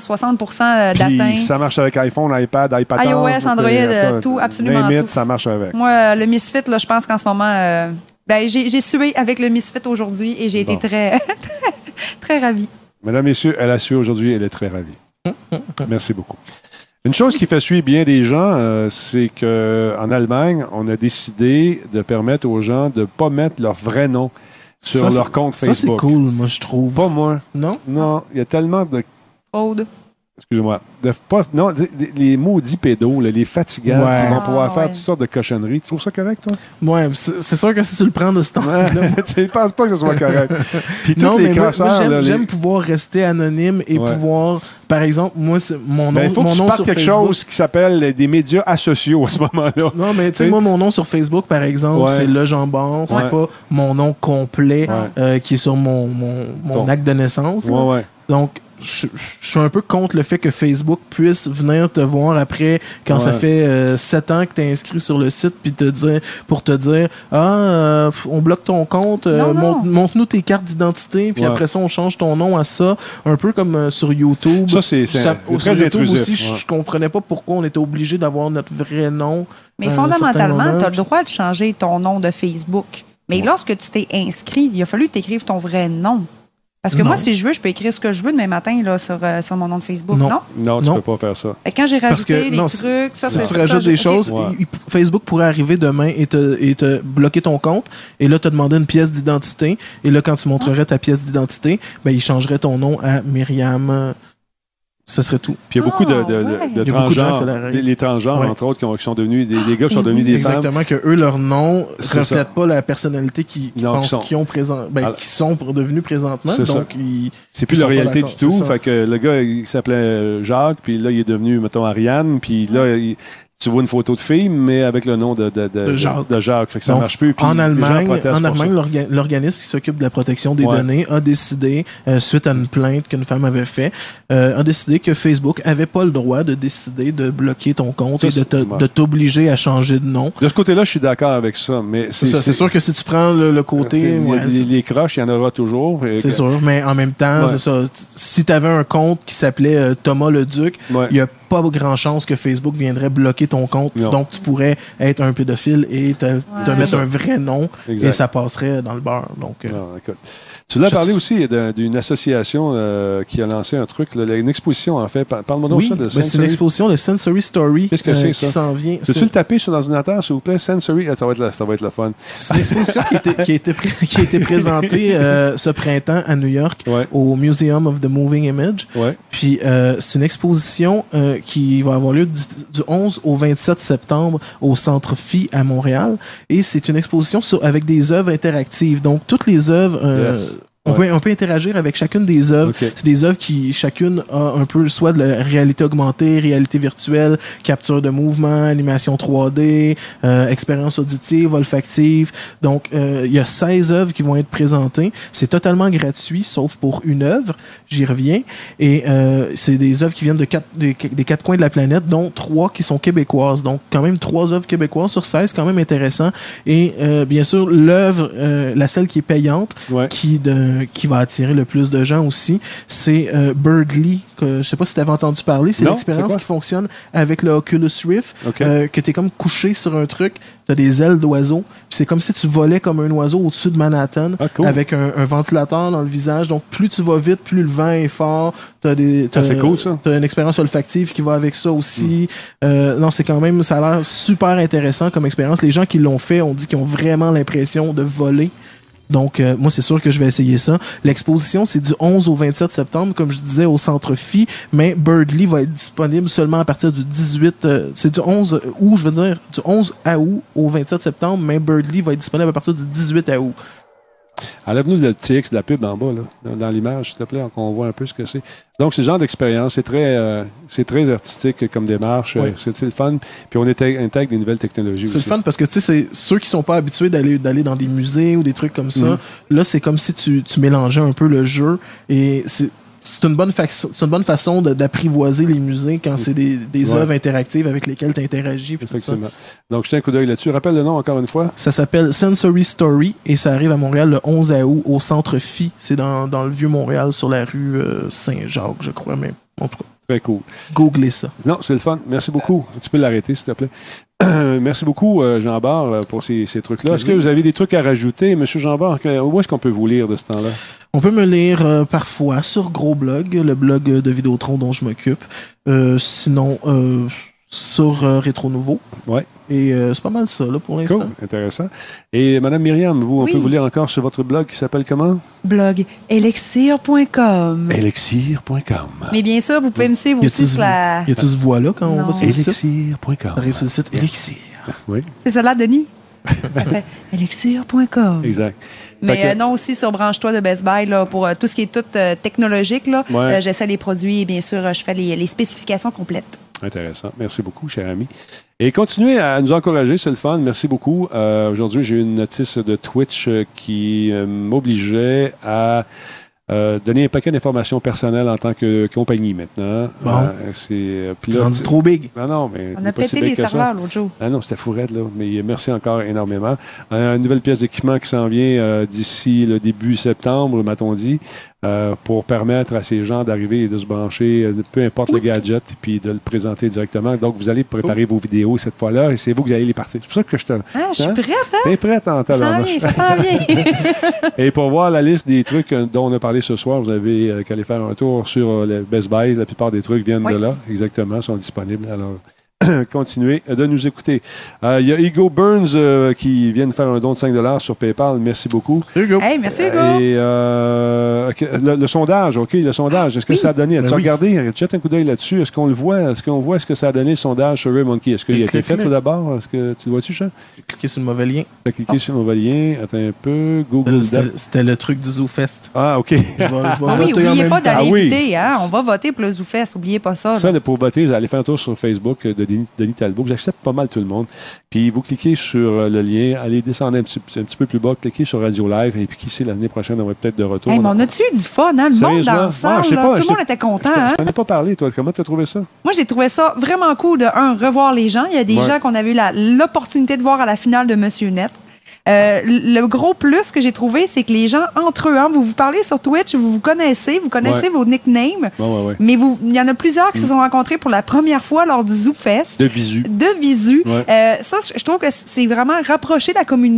60 d'atteint. Ça marche avec iPhone, iPad, iPad. iOS, Android, tout, absolument tout. Ça marche avec. Moi, le Misfit, là, je pense qu'en ce moment, j'ai sué avec le Misfit aujourd'hui et j'ai été très, très ravie. Mesdames, Messieurs, elle a sué aujourd'hui, elle est très ravie. Merci beaucoup. Une chose qui fait suer bien des gens, c'est qu'en Allemagne, on a décidé de permettre aux gens de ne pas mettre leur vrai nom sur leur compte Facebook. Ça, c'est cool, moi, je trouve. Pas moi. Non? Non, il y a tellement de... Fraude. Excusez-moi. Les maudits pédos, les fatigants qui vont pouvoir faire toutes sortes de cochonneries. Tu trouves ça correct, toi? Ouais, c'est sûr que si tu le prends de ce temps-là... Tu ne penses pas que ce soit correct. Puis non, mais moi j'aime pouvoir rester anonyme et pouvoir... Par exemple, moi, c'est mon nom. Il faut que tu partes quelque chose qui s'appelle des médias asociaux à ce moment-là. Non, mais tu sais, moi, mon nom sur Facebook, par exemple, c'est Le Jean-Bart. C'est pas mon nom complet qui est sur mon acte de naissance. Donc, je suis un peu contre le fait que Facebook puisse venir te voir après quand ça fait 7 ans que tu es inscrit sur le site puis pour te dire on bloque ton compte, montre-nous tes cartes d'identité puis après ça on change ton nom à ça, un peu comme sur YouTube. Ça c'est très YouTube intrusif. Aussi, je comprenais pas pourquoi on était obligé d'avoir notre vrai nom. Mais fondamentalement, tu as le droit de changer ton nom de Facebook. Mais lorsque tu t'es inscrit, il a fallu que tu écrives ton vrai nom. Parce que moi, si je veux, je peux écrire ce que je veux demain matin là, sur mon nom de Facebook, non? Non, tu peux pas faire ça. Et quand j'ai rajouté les trucs... Si tu rajoutes des choses, Facebook pourrait arriver demain et te bloquer ton compte, et là, te demander une pièce d'identité, et là, quand tu montrerais ta pièce d'identité, ben, il changerait ton nom à Myriam... Ce serait tout. Puis il y a beaucoup de transgenres, les transgenres, entre autres, qui sont devenus des gars qui sont devenus des femmes. Exactement, que eux, leur nom ne reflète pas la personnalité qu'ils sont devenus présentement. Donc, c'est plus la réalité du tout. Fait que le gars, il s'appelait Jacques, puis là, il est devenu, mettons, Ariane, puis là, tu vois une photo de fille, mais avec le nom de Jacques. Fait que ça marche plus. En Allemagne, l'organisme qui s'occupe de la protection des données a décidé, suite à une plainte qu'une femme avait fait, a décidé que Facebook avait pas le droit de décider de bloquer ton compte et de t'obliger à changer de nom. De ce côté-là, je suis d'accord avec ça, mais c'est sûr que si tu prends le côté... les croches, il y en aura toujours. C'est sûr, mais en même temps, c'est ça. Si tu avais un compte qui s'appelait Thomas le Duc, il y a pas grand chance que Facebook viendrait bloquer ton compte. Non. Donc, tu pourrais être un pédophile et te mettre un vrai nom et ça passerait dans le beurre. Donc, écoute. Tu l'as parlé aussi d'une association qui a lancé un truc, une exposition en fait. Parle-moi donc ça de Sensory. C'est une exposition de Sensory Story. Qu'est-ce que c'est ça? Qui s'en vient. Peux-tu le taper sur l'ordinateur, s'il vous plaît? Sensory, ça va être le fun. C'est une exposition qui a été présentée ce printemps à New York au Museum of the Moving Image. Puis c'est une exposition qui va avoir lieu du 11 au 27 septembre au Centre Phi à Montréal. Et c'est une exposition avec des œuvres interactives. Donc, toutes les œuvres... On peut interagir avec chacune des œuvres. Okay. C'est des œuvres qui, chacune, a un peu soit de la réalité augmentée, réalité virtuelle, capture de mouvement, animation 3D, expérience auditive, olfactive. Donc, il y a 16 œuvres qui vont être présentées. C'est totalement gratuit, sauf pour une œuvre. J'y reviens. Et c'est des œuvres qui viennent des quatre coins de la planète, dont 3 qui sont québécoises. Donc, quand même 3 œuvres québécoises sur 16, quand même intéressant. Et bien sûr, l'œuvre, celle qui est payante, qui va attirer le plus de gens aussi, c'est Birdly, que je sais pas si tu avais entendu parler. C'est l'expérience qui fonctionne avec le Oculus Rift, que tu es comme couché sur un truc, tu as des ailes d'oiseau, puis c'est comme si tu volais comme un oiseau au-dessus de Manhattan, avec un ventilateur dans le visage. Donc, plus tu vas vite, plus le vent est fort. C'est cool, ça. Tu as une expérience olfactive qui va avec ça aussi. Non, c'est quand même, ça a l'air super intéressant comme expérience. Les gens qui l'ont fait ont dit qu'ils ont vraiment l'impression de voler. Donc, moi, c'est sûr que je vais essayer ça. L'exposition, c'est du 11 au 27 septembre, comme je disais, au Centre Phi, mais Birdly va être disponible seulement à partir du 18... c'est du 11 août, je veux dire, du 11 août au 27 septembre, mais Birdly va être disponible à partir du 18 août. Enlève-nous le TX de la pub en bas, là, dans l'image, s'il te plaît, qu'on voit un peu ce que c'est. Donc, c'est le genre d'expérience. C'est très artistique comme démarche. C'est le fun. Puis, on intègre des nouvelles technologies aussi. C'est le fun parce que, tu sais, c'est ceux qui sont pas habitués d'aller dans des musées ou des trucs comme ça. Là, c'est comme si tu mélangeais un peu le jeu et c'est une bonne façon d'apprivoiser les musées quand c'est des œuvres interactives avec lesquelles tu interagis. Effectivement. Donc, jetez un coup d'œil là-dessus. Rappelle le nom encore une fois. Ça s'appelle Sensory Story et ça arrive à Montréal le 11 août au Centre Phi. C'est dans le Vieux-Montréal sur la rue Saint-Jacques, je crois, mais en tout cas. Très cool. Googlez ça. Non, c'est le fun. Merci beaucoup. Tu peux l'arrêter, s'il te plaît. Merci beaucoup, Jean-Bart, pour ces trucs-là. Est-ce que vous avez des trucs à rajouter, M. Jean-Bart? Où est-ce qu'on peut vous lire de ce temps-là? On peut me lire parfois sur Gros Blog, le blog de Vidéotron dont je m'occupe. Sinon, sur Rétro Nouveau. Ouais. Et c'est pas mal ça, là, pour l'instant. Cool, intéressant. Et Mme Myriam, on peut vous lire encore sur votre blog qui s'appelle comment? Blog elixir.com. Elixir.com. Mais bien sûr, vous pouvez me suivre aussi sur la... Y a-tu ce voix-là quand on va sur le site? Elixir.com. Ça arrive sur le site Elixir. Oui. C'est ça là, Denis? elixir.com. Exact. Mais non, aussi sur Branche-toi de Best Buy, là, pour tout ce qui est tout technologique, là, j'essaie les produits et bien sûr, je fais les spécifications complètes. Intéressant. Merci beaucoup, cher ami. Et continuez à nous encourager, c'est le fun. Merci beaucoup. Aujourd'hui, j'ai eu une notice de Twitch qui m'obligeait à donner un paquet d'informations personnelles en tant que compagnie maintenant. Bon. C'est rendu trop big. Non, mais on a pété les serveurs l'autre jour. Ah non, c'était fourette, là. Mais merci encore énormément. Une nouvelle pièce d'équipement qui s'en vient d'ici le début septembre, m'a-t-on dit. pour permettre à ces gens d'arriver et de se brancher, peu importe le gadget, puis de le présenter directement. Donc, vous allez préparer vos vidéos cette fois-là et c'est vous qui allez les partir. C'est pour ça que je te... je suis prête, hein? T'es prête en talent. Ça s'en vient. Et pour voir la liste des trucs dont on a parlé ce soir, vous avez qu'à aller faire un tour sur le Best Buy. La plupart des trucs viennent de là. Exactement, sont disponibles. Alors, continuez de nous écouter. Il y a Hugo Burns qui vient de faire un don de 5$ sur PayPal. Merci beaucoup. Hugo. Hey, merci, Hugo. Et le sondage, OK, le sondage, est-ce que ça a donné? As-tu regardé? Jette un coup d'œil là-dessus. Est-ce qu'on le voit? Est-ce qu'on voit ce que ça a donné, le sondage sur Ray Monkey? Est-ce qu'il a été fait tout d'abord? Est-ce que tu le vois-tu, Jean? J'ai cliqué sur le mauvais lien. Tu as cliqué sur le mauvais lien. Attends un peu. Google. C'était le truc du ZooFest. Ah, OK. N'oubliez pas d'aller voter. Hein? On va voter pour le ZooFest. N'oubliez pas ça. Ça, pour voter, vous allez faire un tour sur Facebook de Denis Talbot. J'accepte pas mal tout le monde. Puis vous cliquez sur le lien, allez descendre un petit peu plus bas, cliquez sur Radio Live, et puis qui sait, l'année prochaine, on va peut-être de retour. Hey, mais on a-tu eu du fun, hein? Le monde dans la salle, tout le monde était content. Je t'en ai pas parlé, toi. Comment tu as trouvé ça? Moi, j'ai trouvé ça vraiment cool de, revoir les gens. Il y a des gens qu'on avait eu l'opportunité de voir à la finale de Monsieur Net. Le gros plus que j'ai trouvé, c'est que les gens, entre eux, vous parlez sur Twitch, vous connaissez vos nicknames, mais il y en a plusieurs qui se sont rencontrés pour la première fois lors du ZooFest. De visu. Ça, je trouve que c'est vraiment rapprocher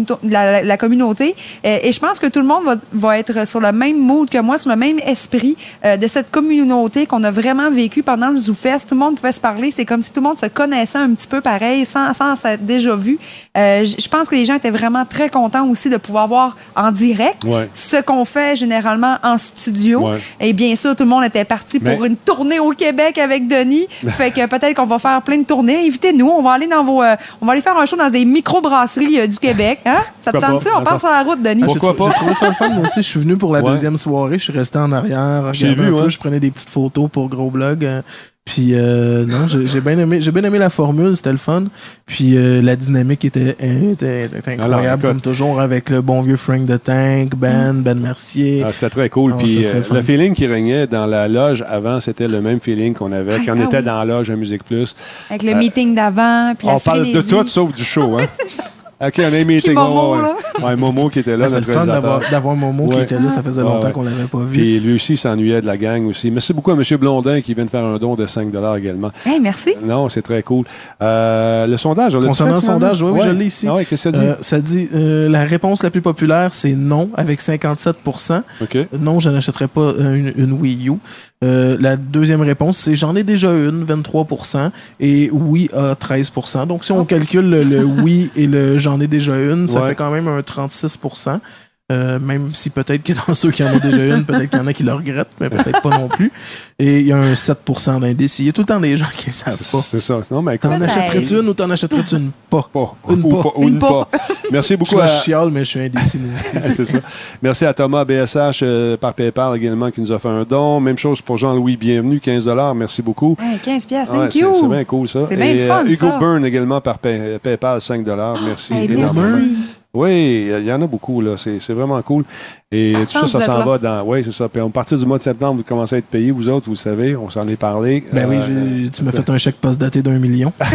la communauté. Et je pense que tout le monde va être sur le même mood que moi, sur le même esprit de cette communauté qu'on a vraiment vécu pendant le ZooFest. Tout le monde pouvait se parler. C'est comme si tout le monde se connaissait un petit peu pareil, sans s'être déjà vu. Je pense que les gens étaient vraiment très content aussi de pouvoir voir en direct ce qu'on fait généralement en studio. Et bien sûr, tout le monde était parti pour une tournée au Québec avec Denis. Fait que peut-être qu'on va faire plein de tournées. Invitez-nous, on va aller on va aller faire un show dans des micro-brasseries du Québec. Hein? Ça te tente-tu? On passe à la route, Denis. Pourquoi pas? J'ai trouvé ça le fun. Moi aussi, je suis venu pour la deuxième soirée. Je suis resté en arrière. J'ai vu, je prenais des petites photos pour Gros Blog. Puis non, j'ai bien aimé la formule, c'était le fun. Puis la dynamique était incroyable, comme toujours, avec le bon vieux Frank the Tank, Ben Mercier. C'était très cool. Puis le feeling qui régnait dans la loge avant, c'était le même feeling qu'on avait quand on était dans la loge à Musique Plus. Avec le meeting d'avant, puis on parle de tout sauf du show, hein. OK, on a un meeting. Momo qui était là. C'était le fun d'avoir Momo qui était là. Ça faisait longtemps qu'on l'avait pas vu. Puis lui aussi, il s'ennuyait de la gang aussi. Merci beaucoup à M. Blondin qui vient de faire un don de 5$ également. Hey, merci. Non, c'est très cool. Le sondage, concernant le sondage, oui, je l'ai ici. Qu'est-ce que ça dit? Ça dit la réponse la plus populaire, c'est non, avec 57%. Okay. Non, je n'achèterai pas une Wii U. La deuxième réponse, c'est j'en ai déjà une, 23%, et oui à 13%. Donc, si on calcule le oui et le j'en ai déjà une, ça fait quand même un 36%. Même si peut-être que dans ceux qui en ont déjà une, peut-être qu'il y en a qui le regrettent, mais peut-être pas non plus. Et il y a un 7% d'indécis. Il y a tout le temps des gens qui ne savent pas. C'est ça. Sinon, t'en achèterais-tu une ou t'en achèterais-tu une pas? Une pas. Merci beaucoup je chiale, mais je suis indécis. C'est ça. Merci à Thomas BSH par PayPal également qui nous a fait un don. Même chose pour Jean-Louis Bienvenu, 15$. Merci beaucoup. 15$, thank you. C'est bien cool, ça. C'est bien fun, Hugo ça. Byrne également par PayPal, 5$. Merci. Merci. Oui, il y en a beaucoup, là. C'est vraiment cool. Et tout ça s'en va dans... Oui, c'est ça. Puis à partir du mois de septembre, vous commencez à être payés, vous autres, vous savez, on s'en est parlé. Ben oui, tu m'as fait un chèque post-daté d'1 million. Je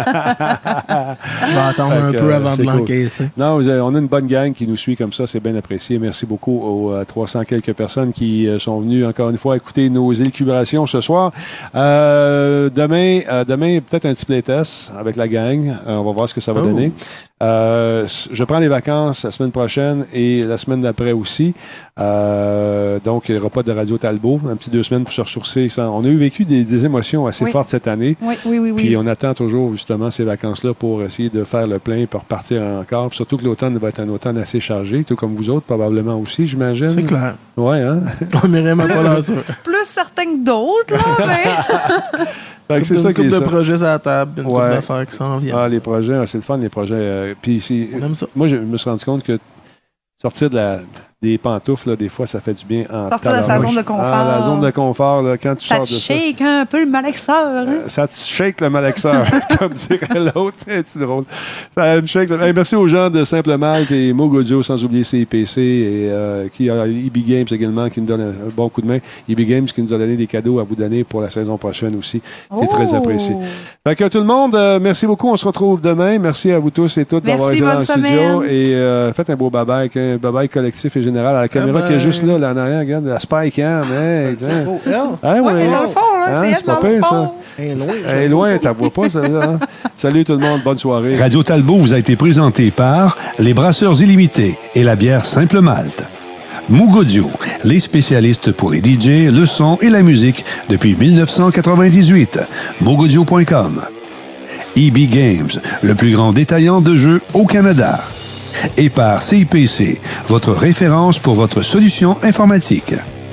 vais attendre un peu avant de l'encaisser. Non, on a une bonne gang qui nous suit comme ça, c'est bien apprécié. Merci beaucoup aux 300 quelques personnes qui sont venues, encore une fois, écouter nos élucubrations ce soir. Demain, peut-être un petit playtest avec la gang. On va voir ce que ça va donner. Je prends les vacances la semaine prochaine et la semaine d'après aussi. Donc, il n'y aura pas de Radio Talbot. Un petit 2 semaines pour se ressourcer. On a vécu des émotions assez fortes cette année. Oui. Puis on attend toujours justement ces vacances-là pour essayer de faire le plein et pour repartir encore. Puis surtout que l'automne va être un automne assez chargé, tout comme vous autres, probablement aussi, j'imagine. C'est clair. Oui, hein? On n'est vraiment pas là, ça. Plus certains que d'autres, là, mais... C'est ça qui est de projets à la table, une couple d'affaires qui s'en viennent. Ah, les projets, c'est le fun, les projets. Puis on aime ça. Moi, je me suis rendu compte que sortir des pantoufles, là, des fois, ça fait du bien. Sortir de sa zone de confort. La zone de confort, là, quand tu sors de ça. Ça te shake un peu le malaxeur. Hein? Ça te shake le malaxeur, comme dirait l'autre. C'est drôle. Ça me shake. Hey, merci aux gens de Simple Malte et Mogodio, sans oublier CIPC et qui a EB Games également, qui nous donne un bon coup de main. EB Games qui nous a donné des cadeaux à vous donner pour la saison prochaine aussi. C'est très apprécié. Fait que tout le monde, merci beaucoup. On se retrouve demain. Merci à vous tous et toutes d'avoir été dans le studio. Et faites un beau bye-bye collectif et général, à la caméra qui est juste là en arrière, regarde, la spy cam. Hey, tiens. Ouais, mais dans le fond, là, c'est pas pire, ça. Elle est loin, t'en vois pas, celle-là. Hein? Salut tout le monde, bonne soirée. Radio Talbot vous a été présenté par les Brasseurs Illimités et la bière Simple Malte. Moog Audio, les spécialistes pour les DJ, le son et la musique depuis 1998. moogaudio.com. EB Games, le plus grand détaillant de jeux au Canada. Et par CIPC, votre référence pour votre solution informatique.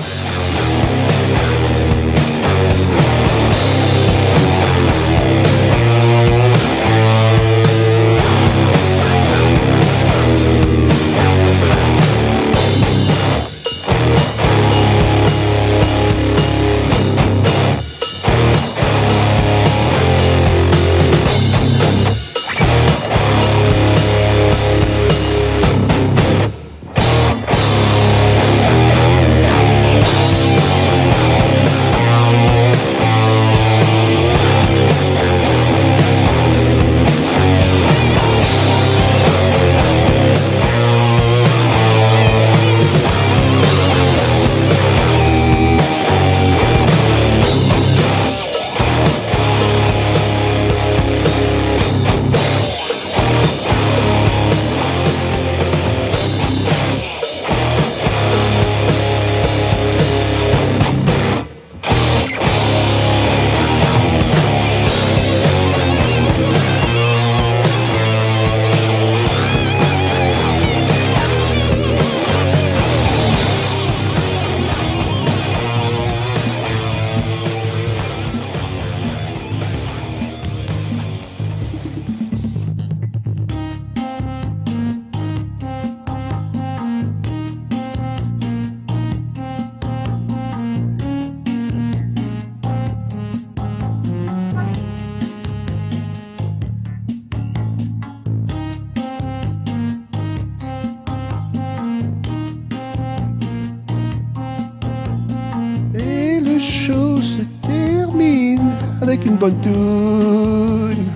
Une bonne toune.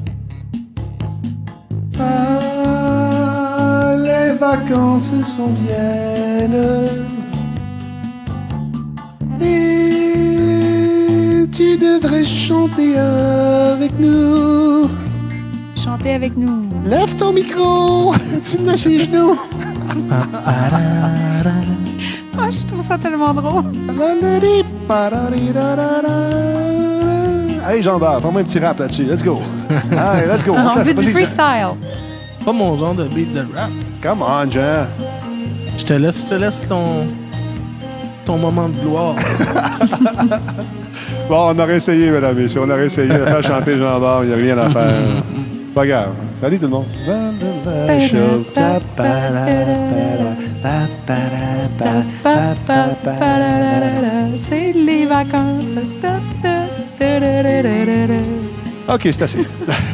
Ah, les vacances s'en viennent. Et tu devrais chanter avec nous. Chanter avec nous. Lève ton micro. Tu me lâches les genoux. Oh, je trouve ça tellement drôle. Hey Jean-Bart, fais-moi un petit rap là-dessus. Let's go. Allez, let's go. On fait du freestyle. Pas mon genre de beat de rap. Come on, Jean. Je te laisse ton moment de gloire. Bon, on aurait essayé, mesdames et messieurs. On aurait essayé de faire chanter Jean-Bart. Il n'y a rien à faire. Pas grave. Salut tout le monde. C'est les vacances. OK, c'est assez.